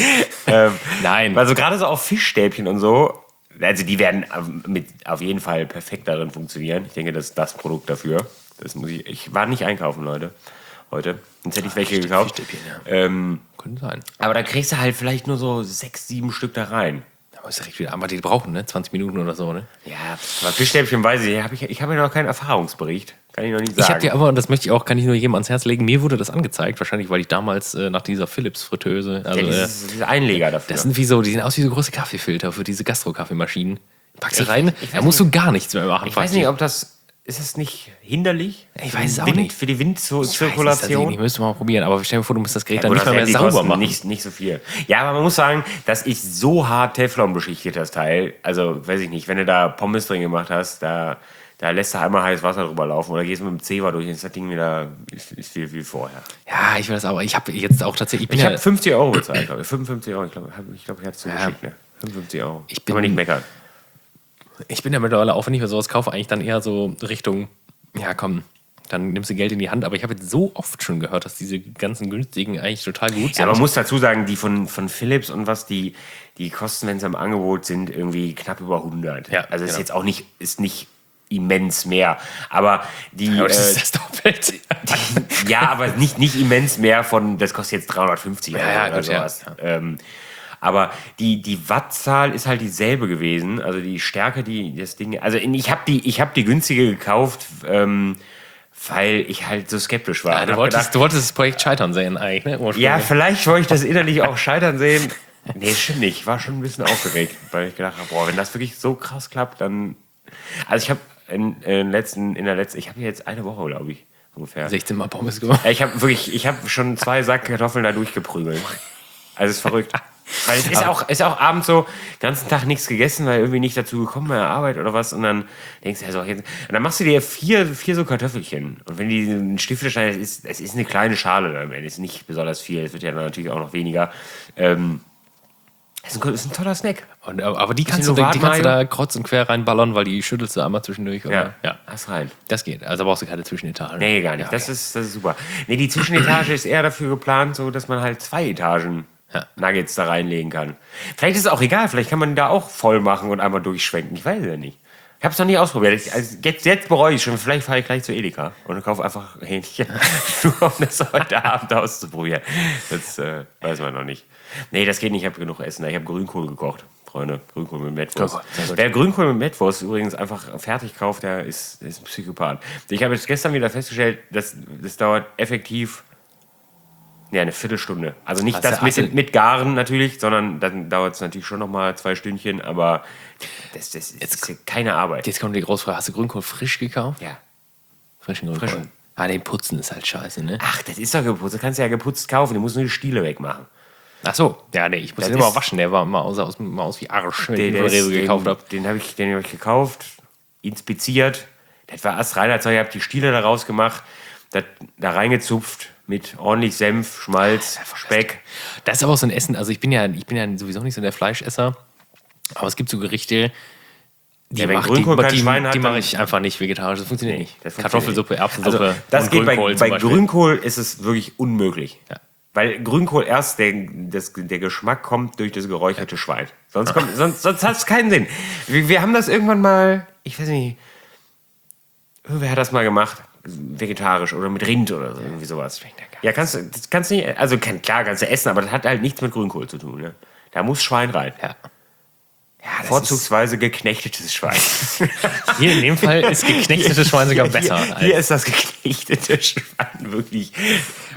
Nein. Also gerade so auf Fischstäbchen und so, also die werden auf jeden Fall perfekt darin funktionieren. Ich denke, das ist das Produkt dafür. Ich war nicht einkaufen, Leute, heute. Sonst hätte ich welche gekauft. Fischstäbchen, ja. Könnte sein. Aber da kriegst du halt vielleicht nur so 6, 7 Stück da rein. Aber ist direkt wieder, aber die brauchen, ne? 20 Minuten oder so, ne? Ja, aber Fischstäbchen weiß ich habe ja noch keinen Erfahrungsbericht. Kann ich noch nicht sagen. Ich habe dir aber, und das möchte ich auch, kann ich nur jedem ans Herz legen, mir wurde das angezeigt, wahrscheinlich, weil ich damals nach dieser Philips-Fritteuse, also diese Einleger dafür. Das sind die sehen aus wie so große Kaffeefilter für diese Gastro-Kaffeemaschinen. Packst du rein, da musst du gar nichts mehr machen. Ich weiß nicht, ist es nicht hinderlich? Ich weiß es auch nicht. Für die Windzirkulation? Ich müsste mal probieren, aber stell dir vor, du musst das Gerät dann nicht mehr sauber machen. Nicht so viel. Ja, aber man muss sagen, das ist so hart Teflon beschichtet, das Teil. Also, weiß ich nicht, wenn du da Pommes drin gemacht hast, da lässt du einmal heißes Wasser drüber laufen oder gehst mit dem Zewa durch, dann ist das Ding wieder ist viel vorher. Ja, ich weiß aber, ich habe jetzt auch tatsächlich... Ich habe 50 € bezahlt, glaube ich. 55 €, ich glaube, ich hatte es zugeschickt, ne? 55 €. Kann man nicht meckern. Ich bin ja mittlerweile auch, wenn ich mir sowas kaufe, eigentlich dann eher so Richtung, ja komm, dann nimmst du Geld in die Hand. Aber ich habe jetzt so oft schon gehört, dass diese ganzen günstigen eigentlich total gut sind. Ja, man muss dazu sagen, die von Philips und was die kosten, wenn sie im Angebot sind, irgendwie knapp über 100. Ja, also ist jetzt auch nicht immens mehr. Aber das ist das Doppelte. Ja, aber nicht immens mehr das kostet jetzt 350 € oder sowas. Ja. Aber die Wattzahl ist halt dieselbe gewesen. Also die Stärke, das Ding. Also ich habe die günstige gekauft, weil ich halt so skeptisch war. Ja, du wolltest das Projekt scheitern sehen eigentlich, ne? Ja, vielleicht wollte ich das innerlich auch scheitern sehen. Nee, stimmt nicht. Ich war schon ein bisschen aufgeregt, weil ich gedacht habe, boah, wenn das wirklich so krass klappt, dann. Also ich habe ich habe jetzt eine Woche, glaube ich, ungefähr. 16 Mal Pommes gemacht. Ich habe schon 2 Sack Kartoffeln da durchgeprügelt. Also es ist verrückt. Weil es ist auch abends so, den ganzen Tag nichts gegessen, weil irgendwie nicht dazu gekommen bei der Arbeit oder was. Und dann denkst du ja so, und dann machst du dir vier so Kartoffelchen. Und wenn die ein Stiftelstein ist, es ist eine kleine Schale am Ende, ist nicht besonders viel. Es wird ja dann natürlich auch noch weniger. Es ist ein toller Snack. Aber die kannst du da kreuz und quer reinballern, weil die schüttelst du einmal zwischendurch. Oder? Ja, hast rein. Das geht. Also brauchst du keine Zwischenetage. Nee, gar nicht. Ja, das ist super. Nee, die Zwischenetage ist eher dafür geplant, so dass man halt 2 Etagen Nuggets da reinlegen kann. Vielleicht ist es auch egal. Vielleicht kann man da auch voll machen und einmal durchschwenken. Ich weiß es ja nicht. Ich habe es noch nie ausprobiert. Jetzt bereue ich schon. Vielleicht fahre ich gleich zu Edeka und kaufe einfach Hähnchen, nur um das heute Abend auszuprobieren. Das weiß man noch nicht. Nee, das geht nicht. Ich habe genug Essen. Ich habe Grünkohl gekocht, Freunde. Grünkohl mit Mettwurst. Wer Grünkohl mit Mettwurst übrigens einfach fertig kauft, der ist ein Psychopath. Ich habe jetzt gestern wieder festgestellt, das dauert effektiv eine Viertelstunde. Also nicht das mit Garen natürlich, sondern dann dauert es natürlich schon nochmal 2 Stündchen, aber das ist keine Arbeit. Jetzt kommt die Großfrage, hast du Grünkohl frisch gekauft? Ja. Frischen Grünkohl? Den Putzen ist halt scheiße, ne? Ach, das ist doch geputzt. Das kannst du ja geputzt kaufen. Du musst nur die Stiele wegmachen. Ach so. Ja, nee, ich muss den immer waschen. Der war immer aus wie Arsch, wenn ich den Rewe gekauft habe. Den hab ich gekauft, inspiziert. Das war astreiner Zeug. Ich habe die Stiele da rausgemacht, da reingezupft mit ordentlich Senf, Schmalz, Speck. Das ist aber auch so ein Essen. Also ich bin ja sowieso nicht so der Fleischesser. Aber es gibt so Gerichte, die mache ich einfach nicht vegetarisch. Das funktioniert nicht. Kartoffelsuppe, Erbsensuppe. Also, das geht bei Grünkohl ist es wirklich unmöglich. Ja. Weil Grünkohl erst der Geschmack kommt durch das geräucherte Schwein. Sonst hat es keinen Sinn. Wir haben das irgendwann mal, ich weiß nicht, wer hat das mal gemacht? Vegetarisch oder mit Rind oder so, irgendwie sowas. Ja, kannst du nicht, also klar kannst du essen, aber das hat halt nichts mit Grünkohl zu tun. Ne? Da muss Schwein rein. Ja, vorzugsweise geknechtetes Schwein. Hier in dem Fall ist geknechtetes Schwein sogar besser. Hier ist das geknechtete Schwein wirklich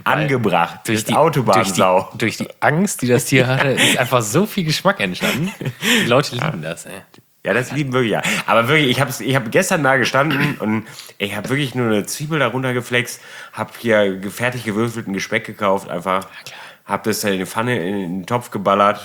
angebracht. Durch die Autobahnsau. Durch die Angst, die das Tier hatte, ist einfach so viel Geschmack entstanden. Die Leute lieben das, ey. Ja, das lieben wirklich, ja. Aber wirklich, ich hab gestern da gestanden und ich habe wirklich nur eine Zwiebel darunter geflext, habe hier fertig gewürfelten Gespeck gekauft, einfach. Habe das in die Pfanne, in den Topf geballert.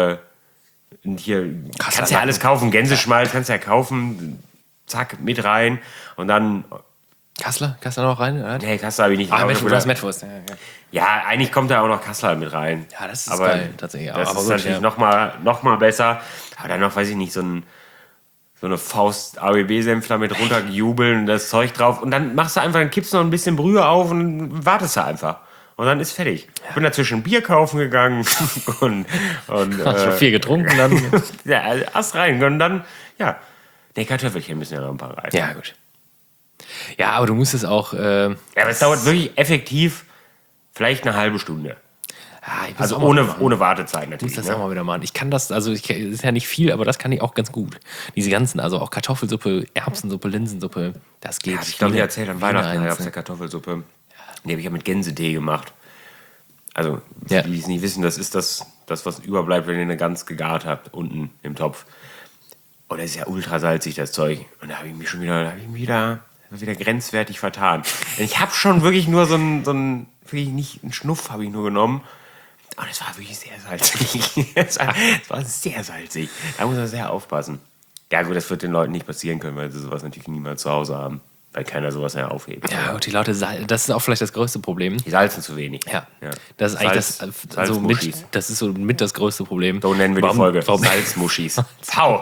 Und hier kannst ja alles kaufen. Gänseschmalz kannst ja kaufen. Zack, mit rein. Und dann... Kassler noch rein? Oder? Nee, Kassler habe ich nicht. Mettwurst. Ja, eigentlich kommt da auch noch Kassler mit rein. Ja, das ist geil, tatsächlich. Das aber ist gut, natürlich noch mal besser. Aber dann noch, weiß ich nicht, so eine Faust ABB-Senf damit runtergejubeln und das Zeug drauf. Und dann dann kippst du noch ein bisschen Brühe auf und wartest da einfach. Und dann ist fertig. Ich bin dazwischen Bier kaufen gegangen und hast schon viel getrunken dann. ja, Ast rein. Und dann, ja. Nee, Kartoffelchen müssen ja noch ein paar rein. Ja, gut. Ja, aber du musst es auch... ja, aber es dauert wirklich effektiv vielleicht eine halbe Stunde. Also ohne Wartezeit natürlich. Ich muss das auch mal wieder machen. Ich kann das, das ist ja nicht viel, aber das kann ich auch ganz gut. Diese ganzen, also auch Kartoffelsuppe, Erbsensuppe, Linsensuppe, das geht. Ja, ich glaube, ich erzählt an Weihnachten gab es eine Kartoffelsuppe. Die habe ich ja mit Gänsetee gemacht. Also, die es nicht wissen, das ist das, was überbleibt, wenn ihr eine Gans gegart habt, unten im Topf. Und das ist ja ultra salzig, das Zeug. Und da habe ich mich wieder grenzwertig vertan. Ich habe schon wirklich nur wirklich nicht einen Schnuff habe ich nur genommen. Und es war wirklich sehr salzig. Es war sehr salzig. Da muss man sehr aufpassen. Ja gut, das wird den Leuten nicht passieren können, weil sie sowas natürlich niemals zu Hause haben. Weil keiner sowas mehr aufhebt. Ja, und die Leute, das ist auch vielleicht das größte Problem. Die salzen zu wenig. Ja. Das ist eigentlich das ist so mit das größte Problem. So nennen wir die Folge. Salzmuschis. Pau!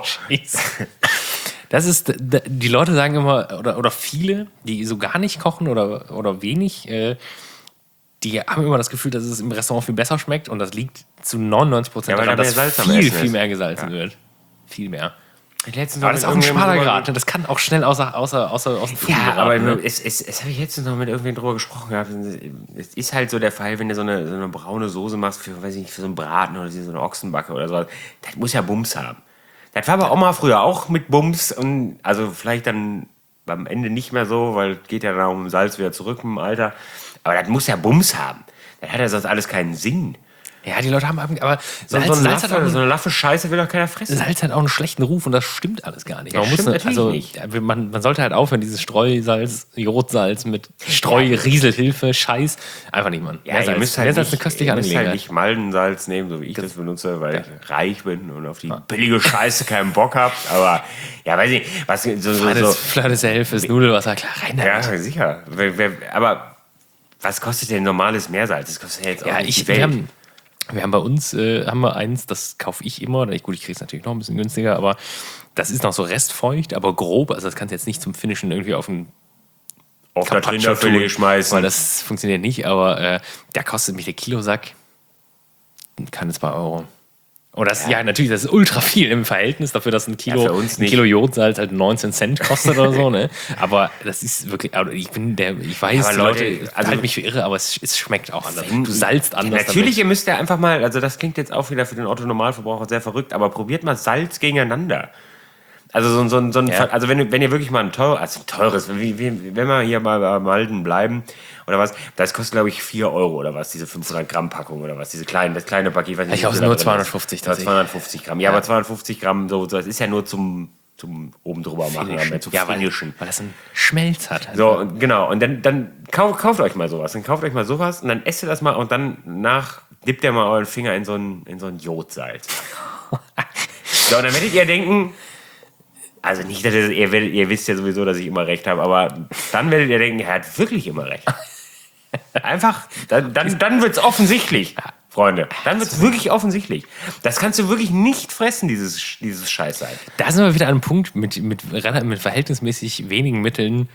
Das ist, die Leute sagen immer, oder viele, die so gar nicht kochen oder wenig, die haben immer das Gefühl, dass es im Restaurant viel besser schmeckt und das liegt zu 99% daran, dass viel mehr gesalzen wird. Viel mehr. Aber das ist auch ein schmaler Grad. Das kann auch schnell aus dem Fugen geraten. Aber es habe ich letztens noch mit irgendwem drüber gesprochen gehabt. Es ist halt so der Fall, wenn du so eine braune Soße machst für so einen Braten oder so eine Ochsenbacke oder so. Das muss ja Bums haben. Das war bei Oma früher auch mit Bums und also vielleicht dann am Ende nicht mehr so, weil es geht ja dann um Salz wieder zurück im Alter. Aber das muss ja Bums haben. Dann hat ja sonst alles keinen Sinn. Ja, die Leute haben aber so eine laffe Scheiße will doch keiner fressen. Salz hat auch einen schlechten Ruf und das stimmt alles gar nicht. Nicht. Man sollte halt aufhören, dieses Streusalz, Jodsalz mit Streu-Rieselhilfe, Scheiß. Einfach nicht, Mann. Ja, ihr müsst halt eine köstliche Angelegenheit. Halt nicht Maldensalz nehmen, so wie ich das benutze, weil ich reich bin und auf die billige Scheiße keinen Bock habe. Aber, ja, weiß ich, was Flattes Hilfe, Nudelwasser, klar, rein. Ja, sicher. Aber was kostet denn normales Meersalz? Das kostet ja jetzt auch nicht die Welt. Wir haben bei uns haben wir eins, das kaufe ich immer. Gut, ich kriege es natürlich noch ein bisschen günstiger, aber das ist noch so restfeucht, aber grob. Also das kannst du jetzt nicht zum Finishen irgendwie auf der Rinderfilet schmeißen. Weil das funktioniert nicht, aber der kostet mich der Kilosack keine 2 Euro. Und das, natürlich, das ist ultra viel im Verhältnis dafür, dass ein Kilo Jodsalz halt 19 Cent kostet oder so, ne? Aber das ist wirklich, ich weiß, die Leute halten mich für irre, aber es schmeckt auch anders. Du salzt anders. Natürlich, ihr müsst ja einfach mal, also das klingt jetzt auch wieder für den Otto-Normalverbraucher sehr verrückt, aber probiert mal Salz gegeneinander. Also also wenn ihr wirklich mal ein teures, wenn wir hier mal bei Malden bleiben oder was, das kostet glaube ich 4 Euro oder was, diese 500 Gramm Packung oder was, das kleine Paket. Ich habe nur 250. 250 Gramm, ja, aber 250 Gramm, so, das ist ja nur zum oben drüber machen, zu finishen. Weil das einen Schmelz hat. Also. So, genau, und dann kauft euch mal sowas, und dann esst ihr das mal und dann dippt ihr mal euren Finger in so ein Jodsalz. So, und dann werdet ihr denken, also nicht, dass ihr wisst ja sowieso, dass ich immer recht habe, aber dann werdet ihr denken, er hat wirklich immer recht. Einfach, dann wird es offensichtlich, Freunde. Dann wird es wirklich offensichtlich. Das kannst du wirklich nicht fressen, dieses Scheißsalz. Da sind wir wieder an einem Punkt mit verhältnismäßig wenigen Mitteln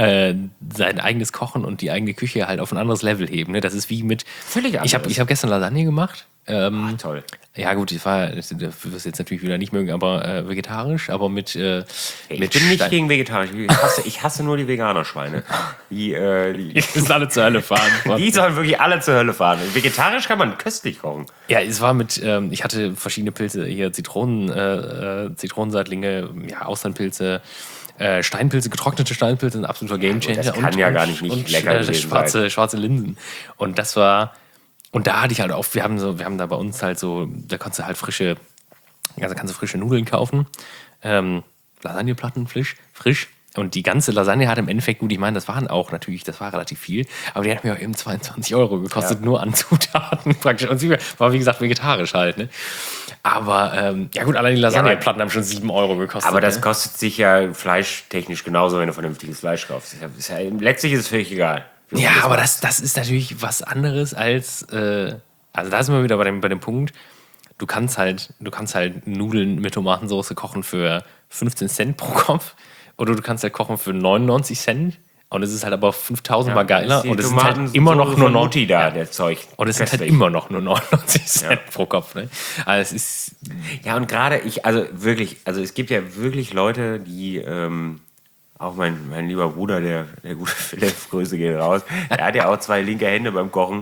sein eigenes Kochen und die eigene Küche halt auf ein anderes Level heben. Ne? Das ist wie mit... Völlig anders. Ich hab gestern Lasagne gemacht. Toll. Ja gut, das wirst du jetzt natürlich wieder nicht mögen, aber vegetarisch, aber mit... ich bin nicht gegen vegetarisch. Ich hasse nur die Veganer-Schweine. Die müssen alle zur Hölle fahren. Die sollen wirklich alle zur Hölle fahren. Vegetarisch kann man köstlich kochen. Ja, es war mit... ich hatte verschiedene Pilze hier, Zitronenseitlinge, Austernpilze, Steinpilze, getrocknete Steinpilze, ein absoluter Gamechanger. das kann ja gar nicht lecker gewesen sein. Schwarze Linsen. Und das war, und da hatte ich halt auch, wir haben da bei uns halt so, da kannst du halt frische Nudeln kaufen, Lasagneplatten, frisch. Und die ganze Lasagne hat im Endeffekt, gut, ich meine, das war relativ viel, aber die hat mir auch eben 22 € gekostet, nur an Zutaten praktisch. Und sie war, wie gesagt, vegetarisch halt, ne? Aber, ja gut, allein die Lasagneplatten haben schon 7 € gekostet. Aber das kostet sich ja fleischtechnisch genauso, wenn du vernünftiges Fleisch kaufst. Letztlich ist es völlig egal. Ja, aber das ist natürlich was anderes als, also da sind wir wieder bei dem Punkt, du kannst halt Nudeln mit Tomatensauce kochen für 15 Cent pro Kopf. Oder du kannst halt kochen für 99 Cent und es ist halt aber 5000 Mal geiler und es sind halt immer noch nur Mutti da, der Zeug. Und es sind halt immer noch nur 99 Cent pro Kopf. Ne? Also es ist. Ja, und gerade es gibt ja wirklich Leute, die, auch mein lieber Bruder, der gute Philipp, Grüße gehen raus, der hat ja auch 2 linke Hände beim Kochen.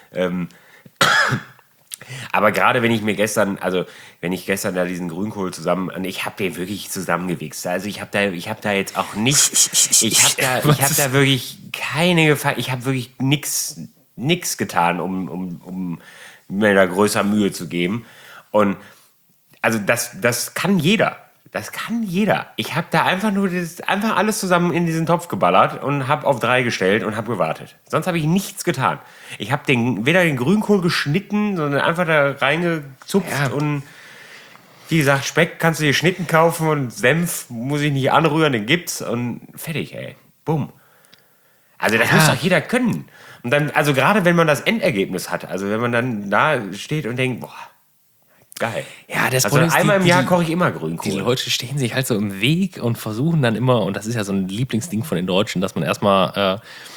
Aber gerade wenn ich gestern da diesen Grünkohl ich habe den wirklich zusammengewichst. Also ich habe da jetzt auch nichts, ich habe da wirklich keine Gefahr, ich habe wirklich nichts getan, um mir da größer Mühe zu geben. Und also das kann jeder. Das kann jeder. Ich habe da einfach alles zusammen in diesen Topf geballert und habe auf 3 gestellt und habe gewartet. Sonst habe ich nichts getan. Ich habe weder den Grünkohl geschnitten, sondern einfach da reingezupft und wie gesagt, Speck kannst du dir Schnitten kaufen und Senf muss ich nicht anrühren, den gibt's und fertig, ey. Bumm. Also das muss doch jeder können. Und dann, also gerade wenn man das Endergebnis hat, also wenn man dann da steht und denkt, boah, geil. Ja, das also einmal im Jahr koche ich immer Grünkohl. Die Leute stehen sich halt so im Weg und versuchen dann immer, und das ist ja so ein Lieblingsding von den Deutschen, dass man erstmal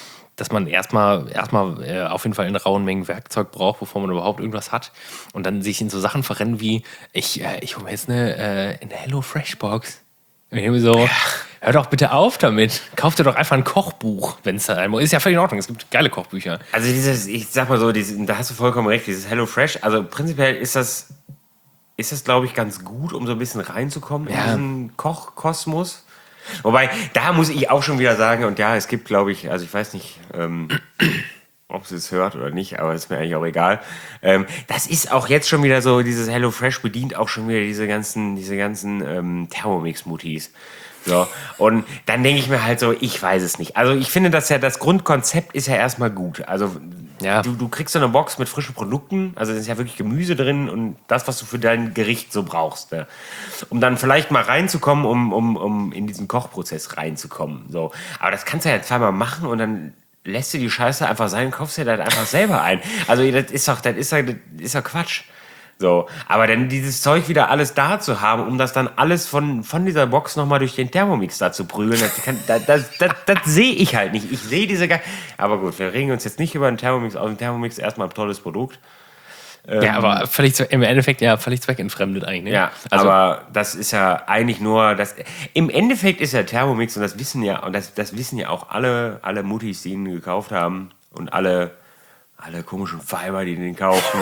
auf jeden Fall in rauen Mengen Werkzeug braucht, bevor man überhaupt irgendwas hat. Und dann sich in so Sachen verrennen wie, ich hole mir jetzt eine HelloFresh-Box. Und ich so, hör doch bitte auf damit. Kauf dir doch einfach ein Kochbuch, wenn es da einmal ist. Ja, völlig in Ordnung. Es gibt geile Kochbücher. Also ich sag mal so, da hast du vollkommen recht, dieses HelloFresh, also prinzipiell ist das, glaube ich, ganz gut, um so ein bisschen reinzukommen in diesen Kochkosmos. Wobei, da muss ich auch schon wieder sagen, und ja, es gibt, glaube ich, also ich weiß nicht, ob sie es hört oder nicht, aber ist mir eigentlich auch egal. Das ist auch jetzt schon wieder so, dieses HelloFresh bedient auch schon wieder diese ganzen Thermomix-Mutis. So, und dann denke ich mir halt so, ich weiß es nicht. Also ich finde, das Grundkonzept ist ja erstmal gut. Also du kriegst so eine Box mit frischen Produkten, also da ist ja wirklich Gemüse drin und das, was du für dein Gericht so brauchst. Ne? Um dann vielleicht mal reinzukommen, um in diesen Kochprozess reinzukommen. So. Aber das kannst du ja 2-mal machen und dann lässt du die Scheiße einfach sein und kaufst dir das einfach selber ein. Also das ist doch Quatsch. So, aber dann dieses Zeug wieder alles da zu haben, um das dann alles von dieser Box nochmal durch den Thermomix da zu prügeln, das sehe ich halt nicht. Ich sehe aber gut, wir regen uns jetzt nicht über den Thermomix aus. Dem Thermomix erstmal ein tolles Produkt. Ja, aber im Endeffekt völlig zweckentfremdet eigentlich. Ne? Ja, also, aber das ist ja eigentlich nur, im Endeffekt ist ja Thermomix, und das wissen ja auch alle Muttis, die ihn gekauft haben und alle komischen Weiber, die den kaufen,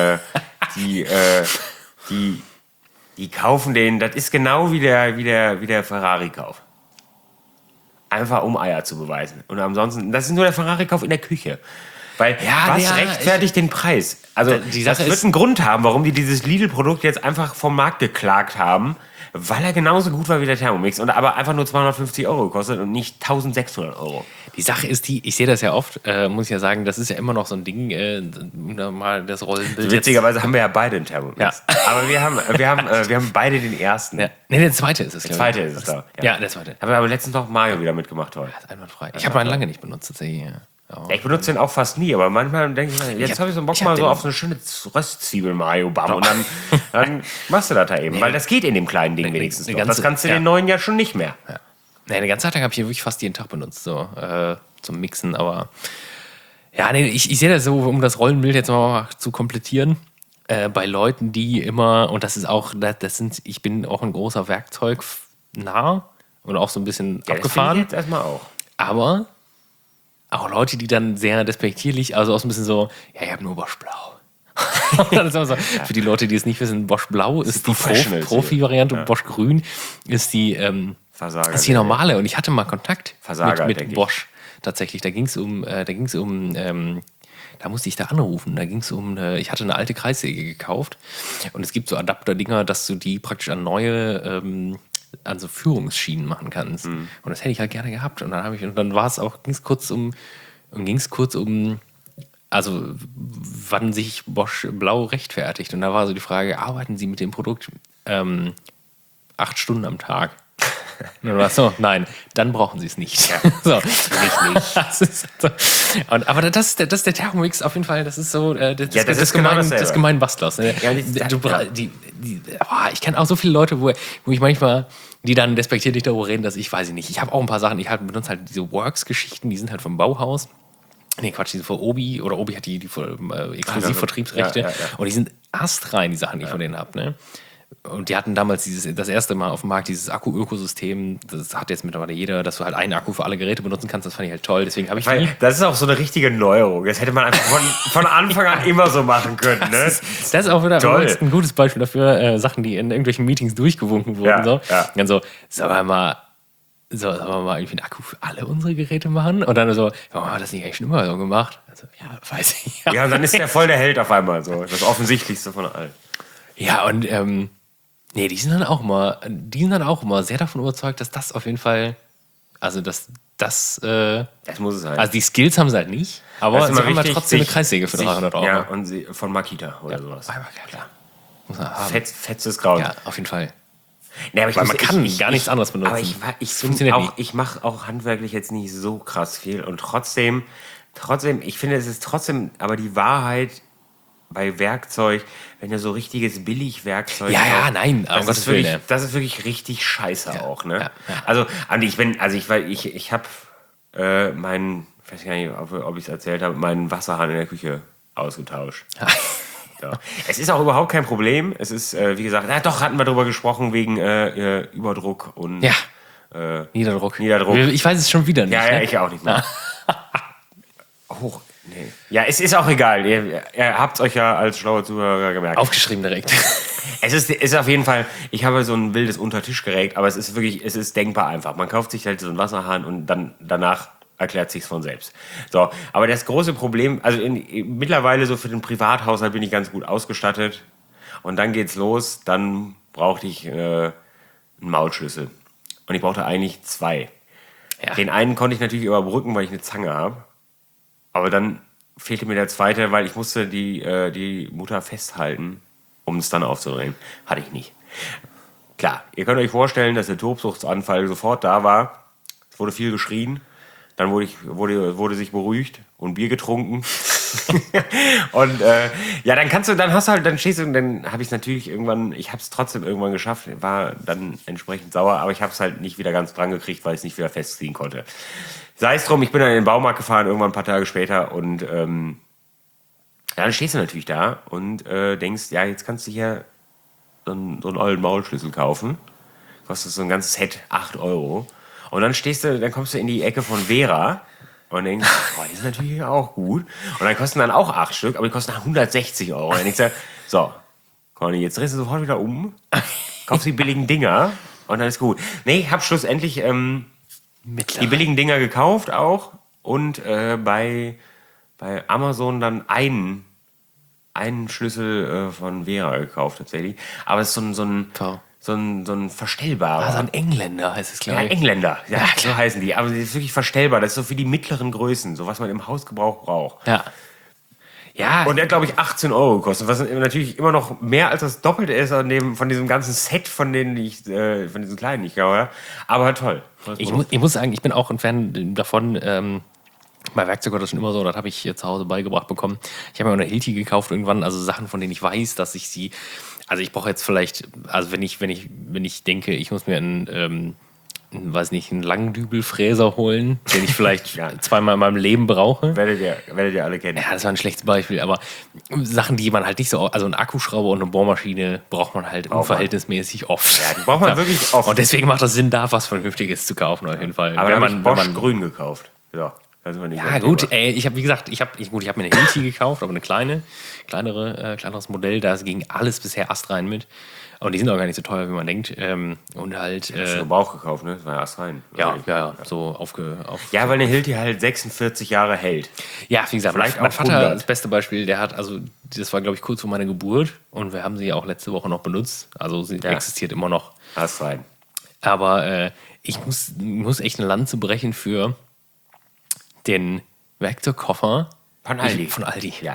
die kaufen den, das ist genau wie der Ferrari-Kauf. Einfach um Eier zu beweisen. Und ansonsten, das ist nur der Ferrari-Kauf in der Küche. Weil was rechtfertigt den Preis? Also das wird einen Grund haben, warum die dieses Lidl-Produkt jetzt einfach vom Markt geklagt haben, weil er genauso gut war wie der Thermomix und aber einfach nur 250 € gekostet und nicht 1600 €. Die Sache ist ich sehe das ja oft, muss ich ja sagen, das ist ja immer noch so ein Ding, mal das Rollenbild. Witzigerweise haben wir ja beide einen Thermomix. Ja. Aber wir haben beide den ersten. Ja. Nee, der zweite ist es. Der zweite ist es da. Ja, der zweite. Haben wir aber letztens noch Mario wieder mitgemacht heute. Das ist einwandfrei. Ich habe meinen lange nicht benutzt tatsächlich. Ja. Ja, ich benutze den auch fast nie, aber manchmal denke ich, jetzt habe ich so Bock mal so auf so eine schöne Röstzwiebel-Mayo-Bam und dann machst du das da eben. Weil das geht in dem kleinen Ding wenigstens noch. Das kannst du in den neuen ja schon nicht mehr. Ja. Nee, eine ganze Zeit lang habe ich ihn wirklich fast jeden Tag benutzt, so zum Mixen, aber ja, nee, ich sehe das so, um das Rollenbild jetzt mal zu komplettieren, bei Leuten, die immer, und das ist auch, ich bin auch ein großer Werkzeug nah und auch so ein bisschen abgefahren. Das finde ich jetzt erstmal auch. Aber auch Leute, die dann sehr despektierlich, also auch so ein bisschen so, ja, ich habe nur Bosch Blau. Das ist so. Für die Leute, die es nicht wissen, Bosch Blau ist die Profi-Variante und Bosch Grün ist die Versager. Das ist die normale. Und ich hatte mal Kontakt Versager, mit Bosch. Tatsächlich. Da musste ich da anrufen. Da ging es ich hatte eine alte Kreissäge gekauft. Und es gibt so Adapter-Dinger, dass du die praktisch an neue, an so Führungsschienen machen kannst. Und das hätte ich halt gerne gehabt. Und dann ging es kurz um, also wann sich Bosch Blau rechtfertigt. Und da war so die Frage, arbeiten Sie mit dem Produkt 8 Stunden am Tag? Und dann war es so, nein, dann brauchen Sie es nicht. Ja. So, richtig. Aber das ist der Thermomix auf jeden Fall, das ist so, das ist gemein Bastlers. Ne? Ja, ich kenne auch so viele Leute, wo ich manchmal, die dann despektierlich darüber reden, dass ich weiß ich nicht, ich habe auch ein paar Sachen, benutze halt diese Works-Geschichten, die sind halt vom Bauhaus. Nee, Quatsch, die sind von Obi, oder Obi hat die Exklusivvertriebsrechte und die sind astrein, die Sachen, die ich von denen habe. Ne? Und die hatten damals das erste Mal auf dem Markt dieses Akku-Ökosystem. Das hat jetzt mittlerweile jeder, dass du halt einen Akku für alle Geräte benutzen kannst. Das fand ich halt toll. Deswegen habe ich das ist auch so eine richtige Neuerung. Das hätte man einfach von Anfang an immer so machen können. Ne? Das ist auch wieder ein gutes Beispiel dafür. Sachen, die in irgendwelchen Meetings durchgewunken wurden. Dann so, sollen wir mal irgendwie einen Akku für alle unsere Geräte machen? Und dann so, warum haben wir das nicht eigentlich schon immer so gemacht? Also, ja, weiß ich. Ja, und dann ist der voll der Held auf einmal. So. Das Offensichtlichste von allen. Ja, und die sind dann auch immer sehr davon überzeugt, dass das auf jeden Fall, also das muss es sein. Also die Skills haben sie halt nicht, aber sie haben halt trotzdem eine Kreissäge für 300 Euro. Ja, und von Makita oder sowas. Ja, klar. Muss man haben. Fettes Grauen. Ja, auf jeden Fall. Nee, aber man kann gar nichts anderes benutzen. Aber ich mache auch handwerklich jetzt nicht so krass viel und trotzdem, ich finde, es ist trotzdem, aber die Wahrheit bei Werkzeug, wenn du so richtiges Billigwerkzeug das ist wirklich richtig scheiße auch, ne? Ja. Also, und ich habe ich weiß gar nicht, ob ich es erzählt habe, meinen Wasserhahn in der Küche ausgetauscht. Ja. Es ist auch überhaupt kein Problem. Es ist, wie gesagt, hatten wir darüber gesprochen, wegen Überdruck und Niederdruck. Ich weiß es schon wieder nicht. Ja, ich auch nicht mehr. Nee. Ja, es ist auch egal. Ihr habt es euch ja als schlauer Zuhörer gemerkt. Aufgeschrieben direkt. Es ist auf jeden Fall, ich habe so ein wildes Untertischgerät, aber es ist denkbar einfach. Man kauft sich halt so einen Wasserhahn und dann danach erklärt sich's von selbst. So, aber das große Problem, also mittlerweile so für den Privathaushalt bin ich ganz gut ausgestattet und dann geht's los, dann brauchte ich einen Maulschlüssel und ich brauchte eigentlich 2. Ja. Den einen konnte ich natürlich überbrücken, weil ich eine Zange habe. Aber dann fehlte mir der zweite, weil ich musste die Mutter festhalten, um es dann aufzudrehen. Hatte ich nicht. Klar, ihr könnt euch vorstellen, dass der Tobsuchtsanfall sofort da war. Es wurde viel geschrien. Dann wurde sich beruhigt und Bier getrunken. Und dann stehst du und dann habe ich es natürlich irgendwann, ich habe es trotzdem irgendwann geschafft, war dann entsprechend sauer, aber ich habe es halt nicht wieder ganz dran gekriegt, weil ich es nicht wieder festziehen konnte. Sei es drum, ich bin dann in den Baumarkt gefahren, irgendwann ein paar Tage später und dann stehst du natürlich da und denkst, ja, jetzt kannst du hier so einen ollen Maulschlüssel kaufen. Kostet so ein ganzes Set 8 Euro. Und dann kommst du in die Ecke von Vera und denkst, die sind natürlich auch gut. Und dann kosten dann auch 8 Stück, aber die kosten 160 Euro. Und dann denkst du, so, Conny, jetzt drehst du sofort wieder um, kaufst die billigen Dinger und dann ist gut. Nee, ich habe schlussendlich die billigen Dinger gekauft auch und bei Amazon dann einen Schlüssel von Vera gekauft tatsächlich. Aber es ist so ein verstellbarer. So ein Engländer heißt es, glaube ich. Ja, Engländer, ja, so heißen die. Aber die ist wirklich verstellbar. Das ist so für die mittleren Größen, so was man im Hausgebrauch braucht. Ja. Ja. Und der hat, glaube ich, 18 Euro gekostet, was natürlich immer noch mehr als das Doppelte ist von diesem ganzen Set, von diesen kleinen, ich glaube. Aber toll. Ich muss sagen, ich bin auch ein Fan davon. Bei Werkzeug war das schon immer so, das habe ich zu Hause beigebracht bekommen. Ich habe mir auch eine Hilti gekauft irgendwann, also Sachen, von denen ich weiß, dass ich sie. Also ich brauche jetzt vielleicht, also wenn ich denke, ich muss mir einen Langdübelfräser holen, den ich vielleicht zweimal in meinem Leben brauche. Werdet ihr alle kennen. Ja, das war ein schlechtes Beispiel, aber Sachen, die man halt nicht so, also einen Akkuschrauber und eine Bohrmaschine braucht man halt unverhältnismäßig oft. Ja, die braucht man wirklich oft. Und deswegen macht das Sinn, da was Vernünftiges zu kaufen, auf jeden Fall. Aber dann habe ich Bosch grün gekauft. Ja. Da sind wir nicht Ja, beim gut, Thema. ey, ich habe, wie gesagt, ich hab mir eine Hilti gekauft, aber eine kleineres Modell, da ging alles bisher astrein mit. Und die sind auch gar nicht so teuer, wie man denkt. Und halt, Hast du Gebrauch gekauft, ne? Das war ja erst rein. ja, so Ja, weil eine Hilti halt 46 Jahre hält. Ja, wie gesagt, Vielleicht mein auch Vater, 100. das beste Beispiel, das war, glaube ich, kurz vor meiner Geburt und wir haben sie ja auch letzte Woche noch benutzt. Also sie existiert immer noch. Erst rein. Aber ich muss echt eine Lanze brechen für den Werkzeugkoffer Von Aldi. Von Aldi. Ja.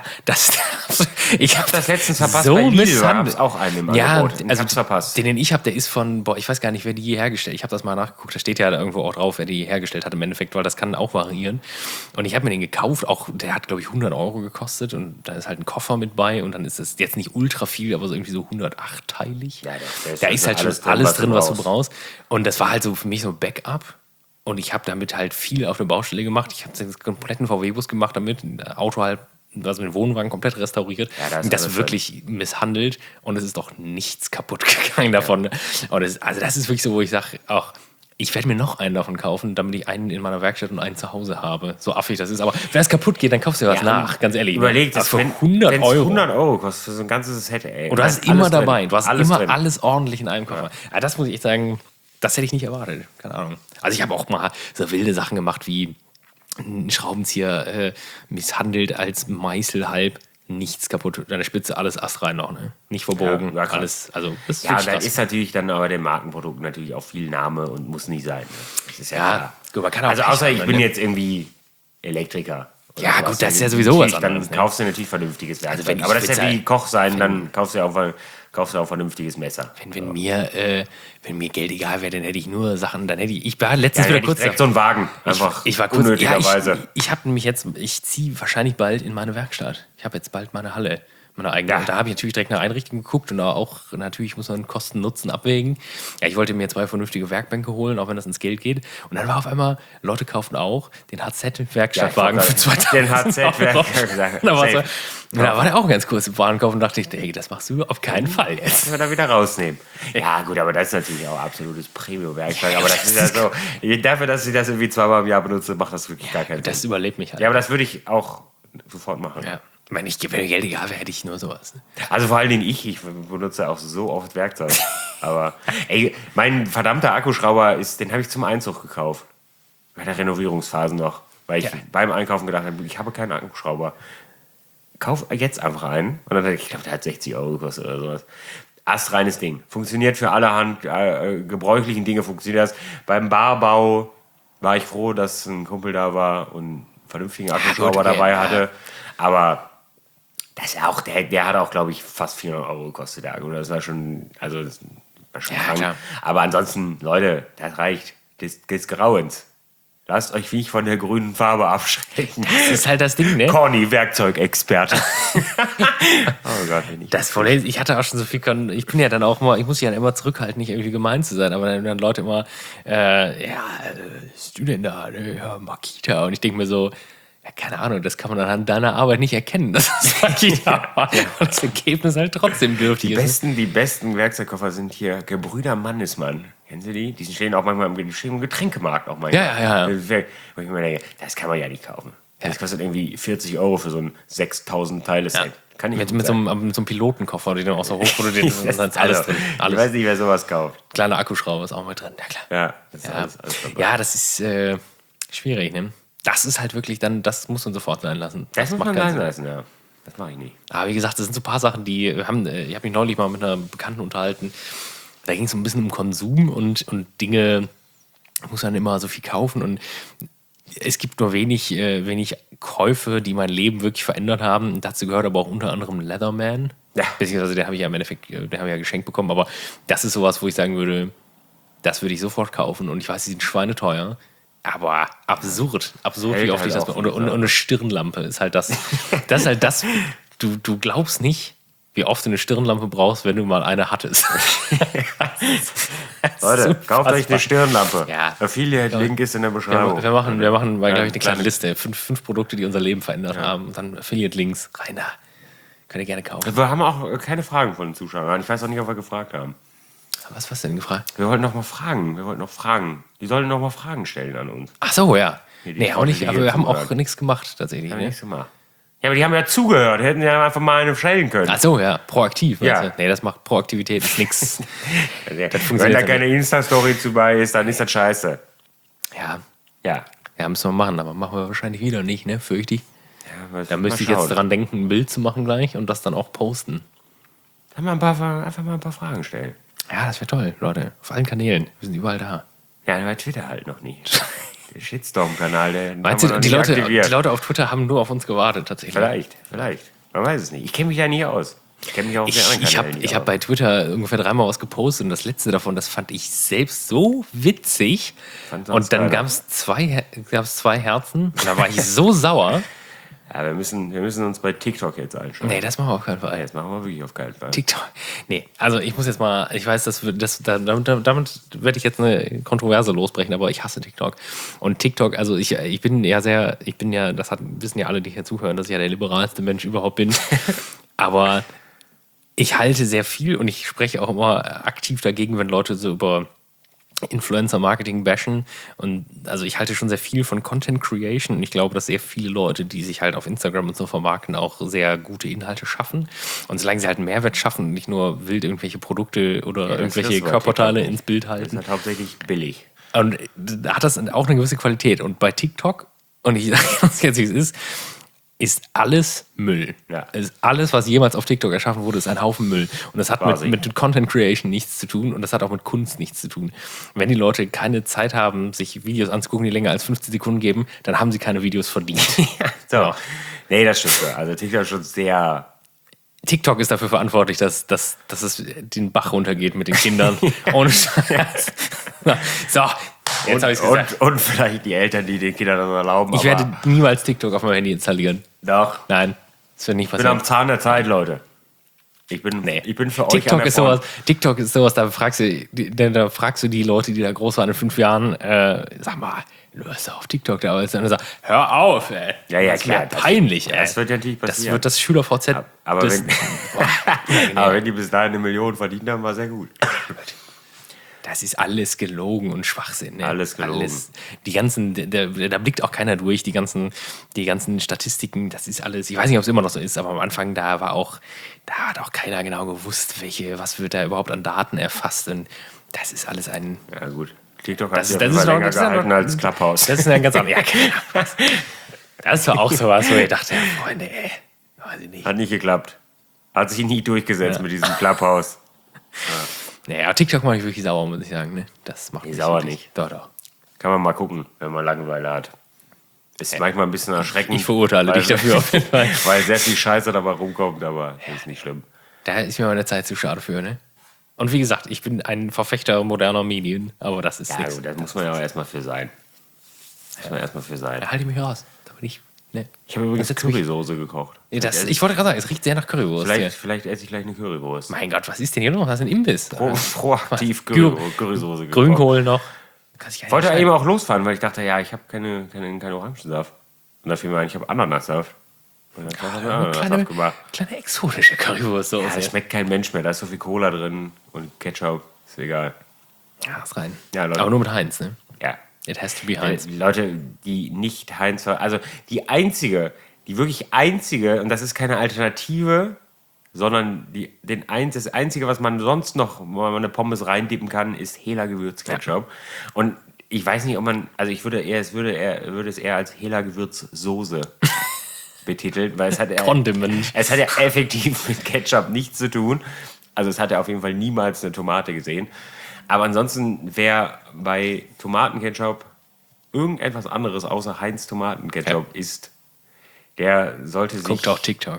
Ich habe das letztens verpasst. so Bei Lidl misshandelt. gab's auch einen im Ja, Angebot. Ich hab's verpasst. den ich habe, der ist von, ich weiß gar nicht, wer die hier hergestellt. Ich habe das mal nachgeguckt, da steht ja da irgendwo auch drauf, wer die hergestellt hat im Endeffekt, weil das kann auch variieren. Und ich habe mir den gekauft, auch der hat, glaube ich, 100 Euro gekostet und da ist halt ein Koffer mit bei und dann ist es jetzt nicht ultra viel, aber so irgendwie so 108-teilig. Ja, da ist halt schon alles drin, was du brauchst. Und das war halt so für mich so Backup. Und ich habe damit halt viel auf der Baustelle gemacht. Ich habe den kompletten VW-Bus gemacht damit, Auto halt, also den Wohnwagen komplett restauriert. Ja, das ist wirklich misshandelt und es ist doch nichts kaputt gegangen davon. Ja. Und das ist wirklich so, wo ich sage, auch ich werde mir noch einen davon kaufen, damit ich einen in meiner Werkstatt und einen zu Hause habe. So affig das ist. Aber wenn es kaputt geht, dann kaufst du dir was nach, ganz ehrlich. Überleg, das für 100 Euro. 100 Euro kostet für so ein ganzes Set, ey. Und du hast immer dabei. Drin. Du hast alles immer drin. alles ordentlich in einem Koffer. Ja, das muss ich echt sagen, das hätte ich nicht erwartet. Keine Ahnung. Also ich habe auch mal so wilde Sachen gemacht, wie einen Schraubenzieher misshandelt als Meißel halb. Nichts kaputt. An der Spitze alles astrein noch, ne? Nicht verbogen. Ja, alles. Also, das ist Ja, wirklich da krass. ist natürlich dann aber dem Markenprodukt natürlich auch viel Name und muss nicht sein. Ne? Das ist ja, klar. gut, man kann auch Also Pech außer haben, ich bin ne? jetzt irgendwie Elektriker. oder Ja, sowas. gut, das ist ja sowieso was Dann anderes, ne? kaufst du natürlich vernünftiges Werkzeug. wenn ich Aber das ist ja Spezial- wie Koch sein, dann kaufst du ja auch vernünftiges Messer. Wenn mir Geld egal wäre, dann hätte ich nur Sachen, dann hätte ich war letztens wieder kurz direkt so einen Wagen. Einfach ich war kurz, unnötigerweise. ich habe nämlich jetzt, ich ziehe wahrscheinlich bald in meine Werkstatt. Ich habe jetzt bald meine Halle, meine eigene. Ja. Und da habe ich natürlich direkt nach Einrichtung geguckt und da auch, natürlich muss man Kosten-Nutzen abwägen. Ja, ich wollte mir 2 vernünftige Werkbänke holen, auch wenn das ins Geld geht. Und dann war auf einmal, Leute kauften auch den HZ-Werkstattwagen für 2000 Den HZ-Werkstattwagen. Da war der auch ganz kurz im Warenkauf und dachte ich, hey, das machst du auf keinen Fall jetzt. Müssen wir da wieder rausnehmen. Ja, gut, aber das ist natürlich auch absolutes Premium-Werkzeug. Aber das ist ja so, dafür, dass ich das irgendwie 2-mal im Jahr benutze, macht das wirklich gar keinen Sinn. Das überlebt mich halt. Ja, aber das würde ich auch sofort machen. Ja. Ich meine, wenn mir Geld egal wäre, hätte ich nur sowas. Ne? Also vor allen Dingen ich benutze auch so oft Werkzeug. Aber ey, mein verdammter Akkuschrauber den habe ich zum Einzug gekauft. Bei der Renovierungsphase noch. Weil ich beim Einkaufen gedacht habe, ich habe keinen Akkuschrauber. Kauf jetzt einfach einen. Und dann dachte ich glaube, der hat 60 Euro gekostet oder sowas. Astreines Ding. Funktioniert für allerhand gebräuchlichen Dinge. Funktioniert das. Beim Barbau war ich froh, dass ein Kumpel da war und einen vernünftigen Akkuschrauber dabei hatte. Aber das ist ja auch, der hat auch, glaube ich, fast 400 Euro gekostet, der Akku. Das war schon, das war schon krank. Klar. Aber ansonsten, Leute, das reicht. Des Grauens. Lasst euch wie ich von der grünen Farbe abschrecken. Das ist halt das Ding, ne? Corny, Werkzeugexperte. Oh Gott, bin ich. Das Problem ist, ich hatte auch schon so viel, ich bin ja dann auch mal, ich muss mich ja immer zurückhalten, nicht irgendwie gemein zu sein, aber dann Leute immer, was ist du denn da? Ne? Ja, Makita. Und ich denke mir so, ja, keine Ahnung, das kann man anhand deiner Arbeit nicht erkennen, dass es Makita war. Und das Ergebnis halt trotzdem dürftig ist. Die besten Werkzeugkoffer sind hier Gebrüder Mannesmann. Kennen Sie die? Die stehen auch manchmal im Getränkemarkt auch manchmal. Ja. Wo ich mir denke, das kann man ja nicht kaufen. Das kostet irgendwie 40 Euro für so ein 6000 Teile-Set. Kann ich Mit so einem Pilotenkoffer, den dann auch so hochproduziert ist. Und dann ist alles drin. Ich weiß nicht, wer sowas kauft. Kleiner Akkuschrauber ist auch mit drin. Ja, klar. Ja, das ist alles dabei. Ja, das ist schwierig, ne? Das ist halt wirklich dann, das muss man sofort sein lassen. Das muss man keinen sein Sinn. lassen, ja. Das mache ich nicht. Aber wie gesagt, das sind so ein paar Sachen, ich habe mich neulich mal mit einer Bekannten unterhalten. Da ging es so ein bisschen um Konsum und Dinge, muss man immer so viel kaufen und es gibt nur wenig Käufe, die mein Leben wirklich verändert haben. Und dazu gehört aber auch unter anderem Leatherman. Ja. Beziehungsweise den habe ich ja im Endeffekt, den habe ich ja geschenkt bekommen. Aber das ist sowas, wo ich sagen würde, das würde ich sofort kaufen. Und ich weiß, die sind schweineteuer. Aber absurd, wie oft ich das mache. Und eine Stirnlampe ist halt das. Das ist halt das, du glaubst nicht, wie oft du eine Stirnlampe brauchst, wenn du mal eine hattest. Leute, kauft euch eine Stirnlampe. Ja. Affiliate-Link ist in der Beschreibung. Wir machen glaube ich, eine kleine kleine- Liste. 5 Produkte, die unser Leben verändert haben. Und dann Affiliate-Links rein da. Könnt ihr gerne kaufen. Wir haben auch keine Fragen von den Zuschauern. Ich weiß auch nicht, ob wir gefragt haben. Was hast du denn gefragt? Wir wollten noch mal fragen. Die sollen noch mal Fragen stellen an uns. Ach so, ja. Die Auch nicht, die aber wir jetzt haben auch zuhören. nichts gemacht, tatsächlich. Haben Ne? nichts gemacht. Ja, aber die haben ja zugehört. Hätten ja einfach mal eine stellen können. Ach so, ja. Proaktiv. Ja. Also, nee, das macht Proaktivität ist nix. Wenn funktioniert da ja keine Insta-Story zu bei ist, dann ist das scheiße. Ja. Ja. Ja, müssen wir machen, aber machen wir wahrscheinlich wieder nicht, ne? Fürchte ich. Ja, Da müsste ich jetzt dran denken, ein Bild zu machen gleich und das dann auch posten. Einfach mal ein paar Fragen stellen. Ja, das wäre toll, Leute. Auf allen Kanälen. Wir sind überall da. Ja, bei Twitter halt noch nicht. Der Shitstorm-Kanal, der Meinst du, die Leute auf Twitter haben nur auf uns gewartet, tatsächlich? Vielleicht. Man weiß es nicht. Ich kenne mich ja nie aus. Ich kenne mich auch auf den anderen Kanälen nicht Ich hab bei Twitter ungefähr 3-mal was gepostet und das letzte davon, das fand ich selbst so witzig. Fand sonst Und dann keiner. gab es zwei Herzen und da war ich so sauer. Ja, wir müssen uns bei TikTok jetzt einschauen. Nee, das machen wir auf keinen Fall. Jetzt machen wir wirklich auf keinen Fall. TikTok. Nee, also ich muss jetzt mal, ich weiß, damit werde ich jetzt eine Kontroverse losbrechen, aber ich hasse TikTok. Und TikTok, also ich bin ja, wissen ja alle, die hier zuhören, dass ich ja der liberalste Mensch überhaupt bin. Aber ich halte sehr viel und ich spreche auch immer aktiv dagegen, wenn Leute so über Influencer-Marketing bashen. Und also ich halte schon sehr viel von Content Creation und ich glaube, dass sehr viele Leute, die sich halt auf Instagram und so vermarkten, auch sehr gute Inhalte schaffen. Und solange sie halt einen Mehrwert schaffen und nicht nur wild irgendwelche Produkte oder irgendwelche Körperteile ins Bild Das halten. ist halt hauptsächlich billig. Und da hat das auch eine gewisse Qualität. Und bei TikTok, und ich sage das jetzt, wie es ist alles Müll. Ja. Alles, was jemals auf TikTok erschaffen wurde, ist ein Haufen Müll. Und das hat mit Content Creation nichts zu tun und das hat auch mit Kunst nichts zu tun. Wenn die Leute keine Zeit haben, sich Videos anzugucken, die länger als 15 Sekunden geben, dann haben sie keine Videos verdient. So. Nee, das stimmt so. Also TikTok ist schon sehr... TikTok ist dafür verantwortlich, dass es den Bach runtergeht mit den Kindern. Ohne Scheiß. So, jetzt habe ich gesagt. Und vielleicht die Eltern, die den Kindern das erlauben. Ich werde niemals TikTok auf meinem Handy installieren. Doch. Nein, das wird nicht Ich bin passieren. am Zahn der Zeit, Leute. Ich bin für euch TikTok an ist der Front. TikTok ist sowas, da fragst du die Leute, die da groß waren in 5 Jahren, sag mal, du hast doch auf TikTok da, und dann sagt, hör auf, ey. Ja, das klar. wäre peinlich, ey. Das wird ja natürlich Das passieren. wird das SchülerVZ. Aber das, aber wenn die bis dahin 1 Million verdient haben, war sehr gut. das ist alles gelogen und Schwachsinn. Ne? Alles gelogen. Die ganzen, da blickt auch keiner durch, die ganzen Statistiken, das ist alles, ich weiß nicht, ob es immer noch so ist, aber am Anfang, da hat auch keiner genau gewusst, was wird da überhaupt an Daten erfasst. Und das ist alles ein... Ja, gut. TikTok hat Das sich ist auf jeden Fall länger das ist gehalten als Clubhouse. Das ist ein ganz anderes. Ja, genau. Das war auch sowas, wo ich dachte, ja, Freunde, ey, weiß ich nicht. Hat nicht geklappt. Hat sich nie durchgesetzt mit diesem Clubhouse. Naja, TikTok mache ich wirklich sauer, muss ich sagen. Ne? Das macht mich sauer wirklich- nicht. Doch. Kann man mal gucken, wenn man Langeweile hat. Ist manchmal ein bisschen erschreckend. Ich verurteile dich dafür auf jeden Fall. Weil sehr viel Scheiße dabei rumkommt, aber das ist nicht schlimm. Da ist mir meine Zeit zu schade für, ne? Und wie gesagt, ich bin ein Verfechter moderner Medien, aber das ist Ja, nichts. gut, da muss man ja auch erstmal für sein. Da halte ich mich raus. Da bin ich, ne? Ich habe übrigens Das setzt mich- Currysoße gekocht. Ich wollte gerade sagen, es riecht sehr nach Currywurst. hier. Vielleicht esse ich gleich eine Currywurst. Mein Gott, was ist denn hier noch? Was ist ein Imbiss? Proaktiv Grün- Currysoße gekocht. Grünkohl noch. Ich wollte eben auch losfahren, weil ich dachte, ja, ich habe keinen Orangensaft. Und da fiel mir ein, ich habe Ananassaft. Und dann habe ich Ananassaft gemacht. Kleine exotische Currywurstsoße. Ja, das schmeckt kein Mensch mehr. Da ist so viel Cola drin und Ketchup. Ist egal. Ja, ist rein. Ja, Leute. Aber nur mit Heinz, ne? Ja. It has to be Heinz. Leute, die nicht Heinz... Also die wirklich einzige, und das ist keine Alternative, sondern das Einzige, was man sonst noch, wo man eine Pommes reindippen kann, ist Hela Gewürzketchup. Und ich weiß nicht, ob man... Also ich würde es eher als Hela Gewürzsoße betiteln, weil es hat Condiment. es hat ja effektiv mit Ketchup nichts zu tun. Also es hat ja auf jeden Fall niemals eine Tomate gesehen. Aber ansonsten, wer bei Tomatenketchup irgendetwas anderes außer Heinz Tomatenketchup isst, der sollte sich... Guckt auch TikTok.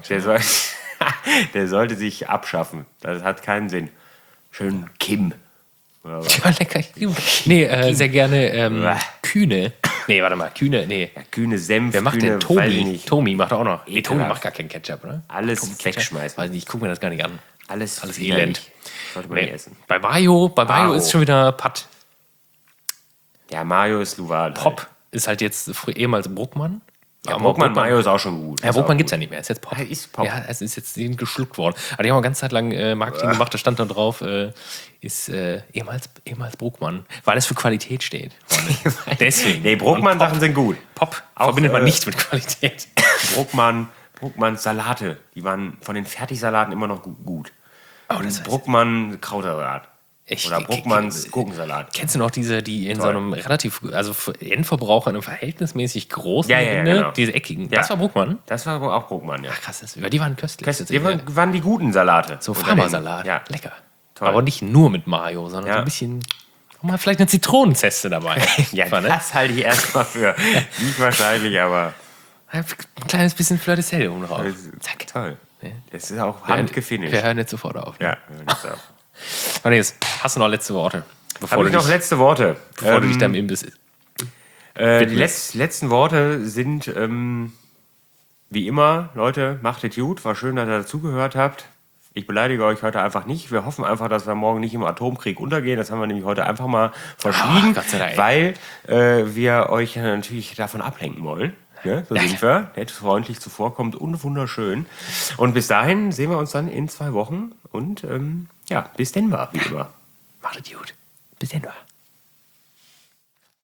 Der sollte sich abschaffen. Das hat keinen Sinn. Schön Kim. Oder was? Ja, lecker. Nee, sehr gerne Kühne. Nee, warte mal. Kühne, nee. Ja, kühne Senf. Wer macht kühne, denn weiß ich Tomi? nicht. Tomi macht auch noch. Nee, Tomi Ekelhaft. macht gar keinen Ketchup, oder? Alles Tomi wegschmeißen. Weiß nicht, ich gucke mir das gar nicht an. Alles widerlich. Elend. Sollte man Nee. nicht essen. Bei Mayo Mayo. ist schon wieder Patt. Ja, Mayo ist Luval. Pop ist halt jetzt ehemals Bruckmann. Ja, Bruckmann Mayo ist auch schon gut. Ja, Bruckmann gibt es ja nicht mehr. Ist jetzt Pop. Ja, ist Pop. Ja, es ist jetzt geschluckt worden. Aber die haben eine ganze Zeit lang Marketing gemacht, da stand dann drauf, ist ehemals Bruckmann, weil es für Qualität steht. Deswegen. Nee, Bruckmann-Sachen sind gut. Pop Auch, verbindet man nicht mit Qualität. Bruckmanns Salate, die waren von den Fertigsalaten immer noch gut. Oh, das Bruckmann Krautsalat. Oder Bruckmanns Gurkensalat. Kennst du noch diese, die in so einem relativ, also für Endverbraucher in einem verhältnismäßig großen genau. diese eckigen? Ja. Das war Bruckmann? Das war auch Bruckmann, ja. Ach krass, die waren köstlich. Die waren die guten Salate. So Farmersalat. Ja. Lecker. Toll. Aber nicht nur mit Mayo, sondern so ein bisschen, mal vielleicht eine Zitronenzeste dabei. Ja, das halte ich erstmal für nicht wahrscheinlich, aber Ein kleines bisschen Fleur de Sel oben drauf. zack. Toll. Das ist auch handgefinisht. Wir hören jetzt sofort auf. Ja, wir hören jetzt auf. Matthias, hast du noch letzte Worte? Habe ich noch letzte Worte? Bevor du dich da im Imbiss... Die letzten Worte sind, wie immer, Leute, macht es gut. War schön, dass ihr dazugehört habt. Ich beleidige euch heute einfach nicht. Wir hoffen einfach, dass wir morgen nicht im Atomkrieg untergehen. Das haben wir nämlich heute einfach mal verschwiegen, weil wir euch natürlich davon ablenken wollen. Ne? So sind wir. Nett, freundlich zuvorkommt und wunderschön. Und bis dahin sehen wir uns dann in 2 Wochen. Und bis denn mal, wie immer. Macht es gut. Bis dann.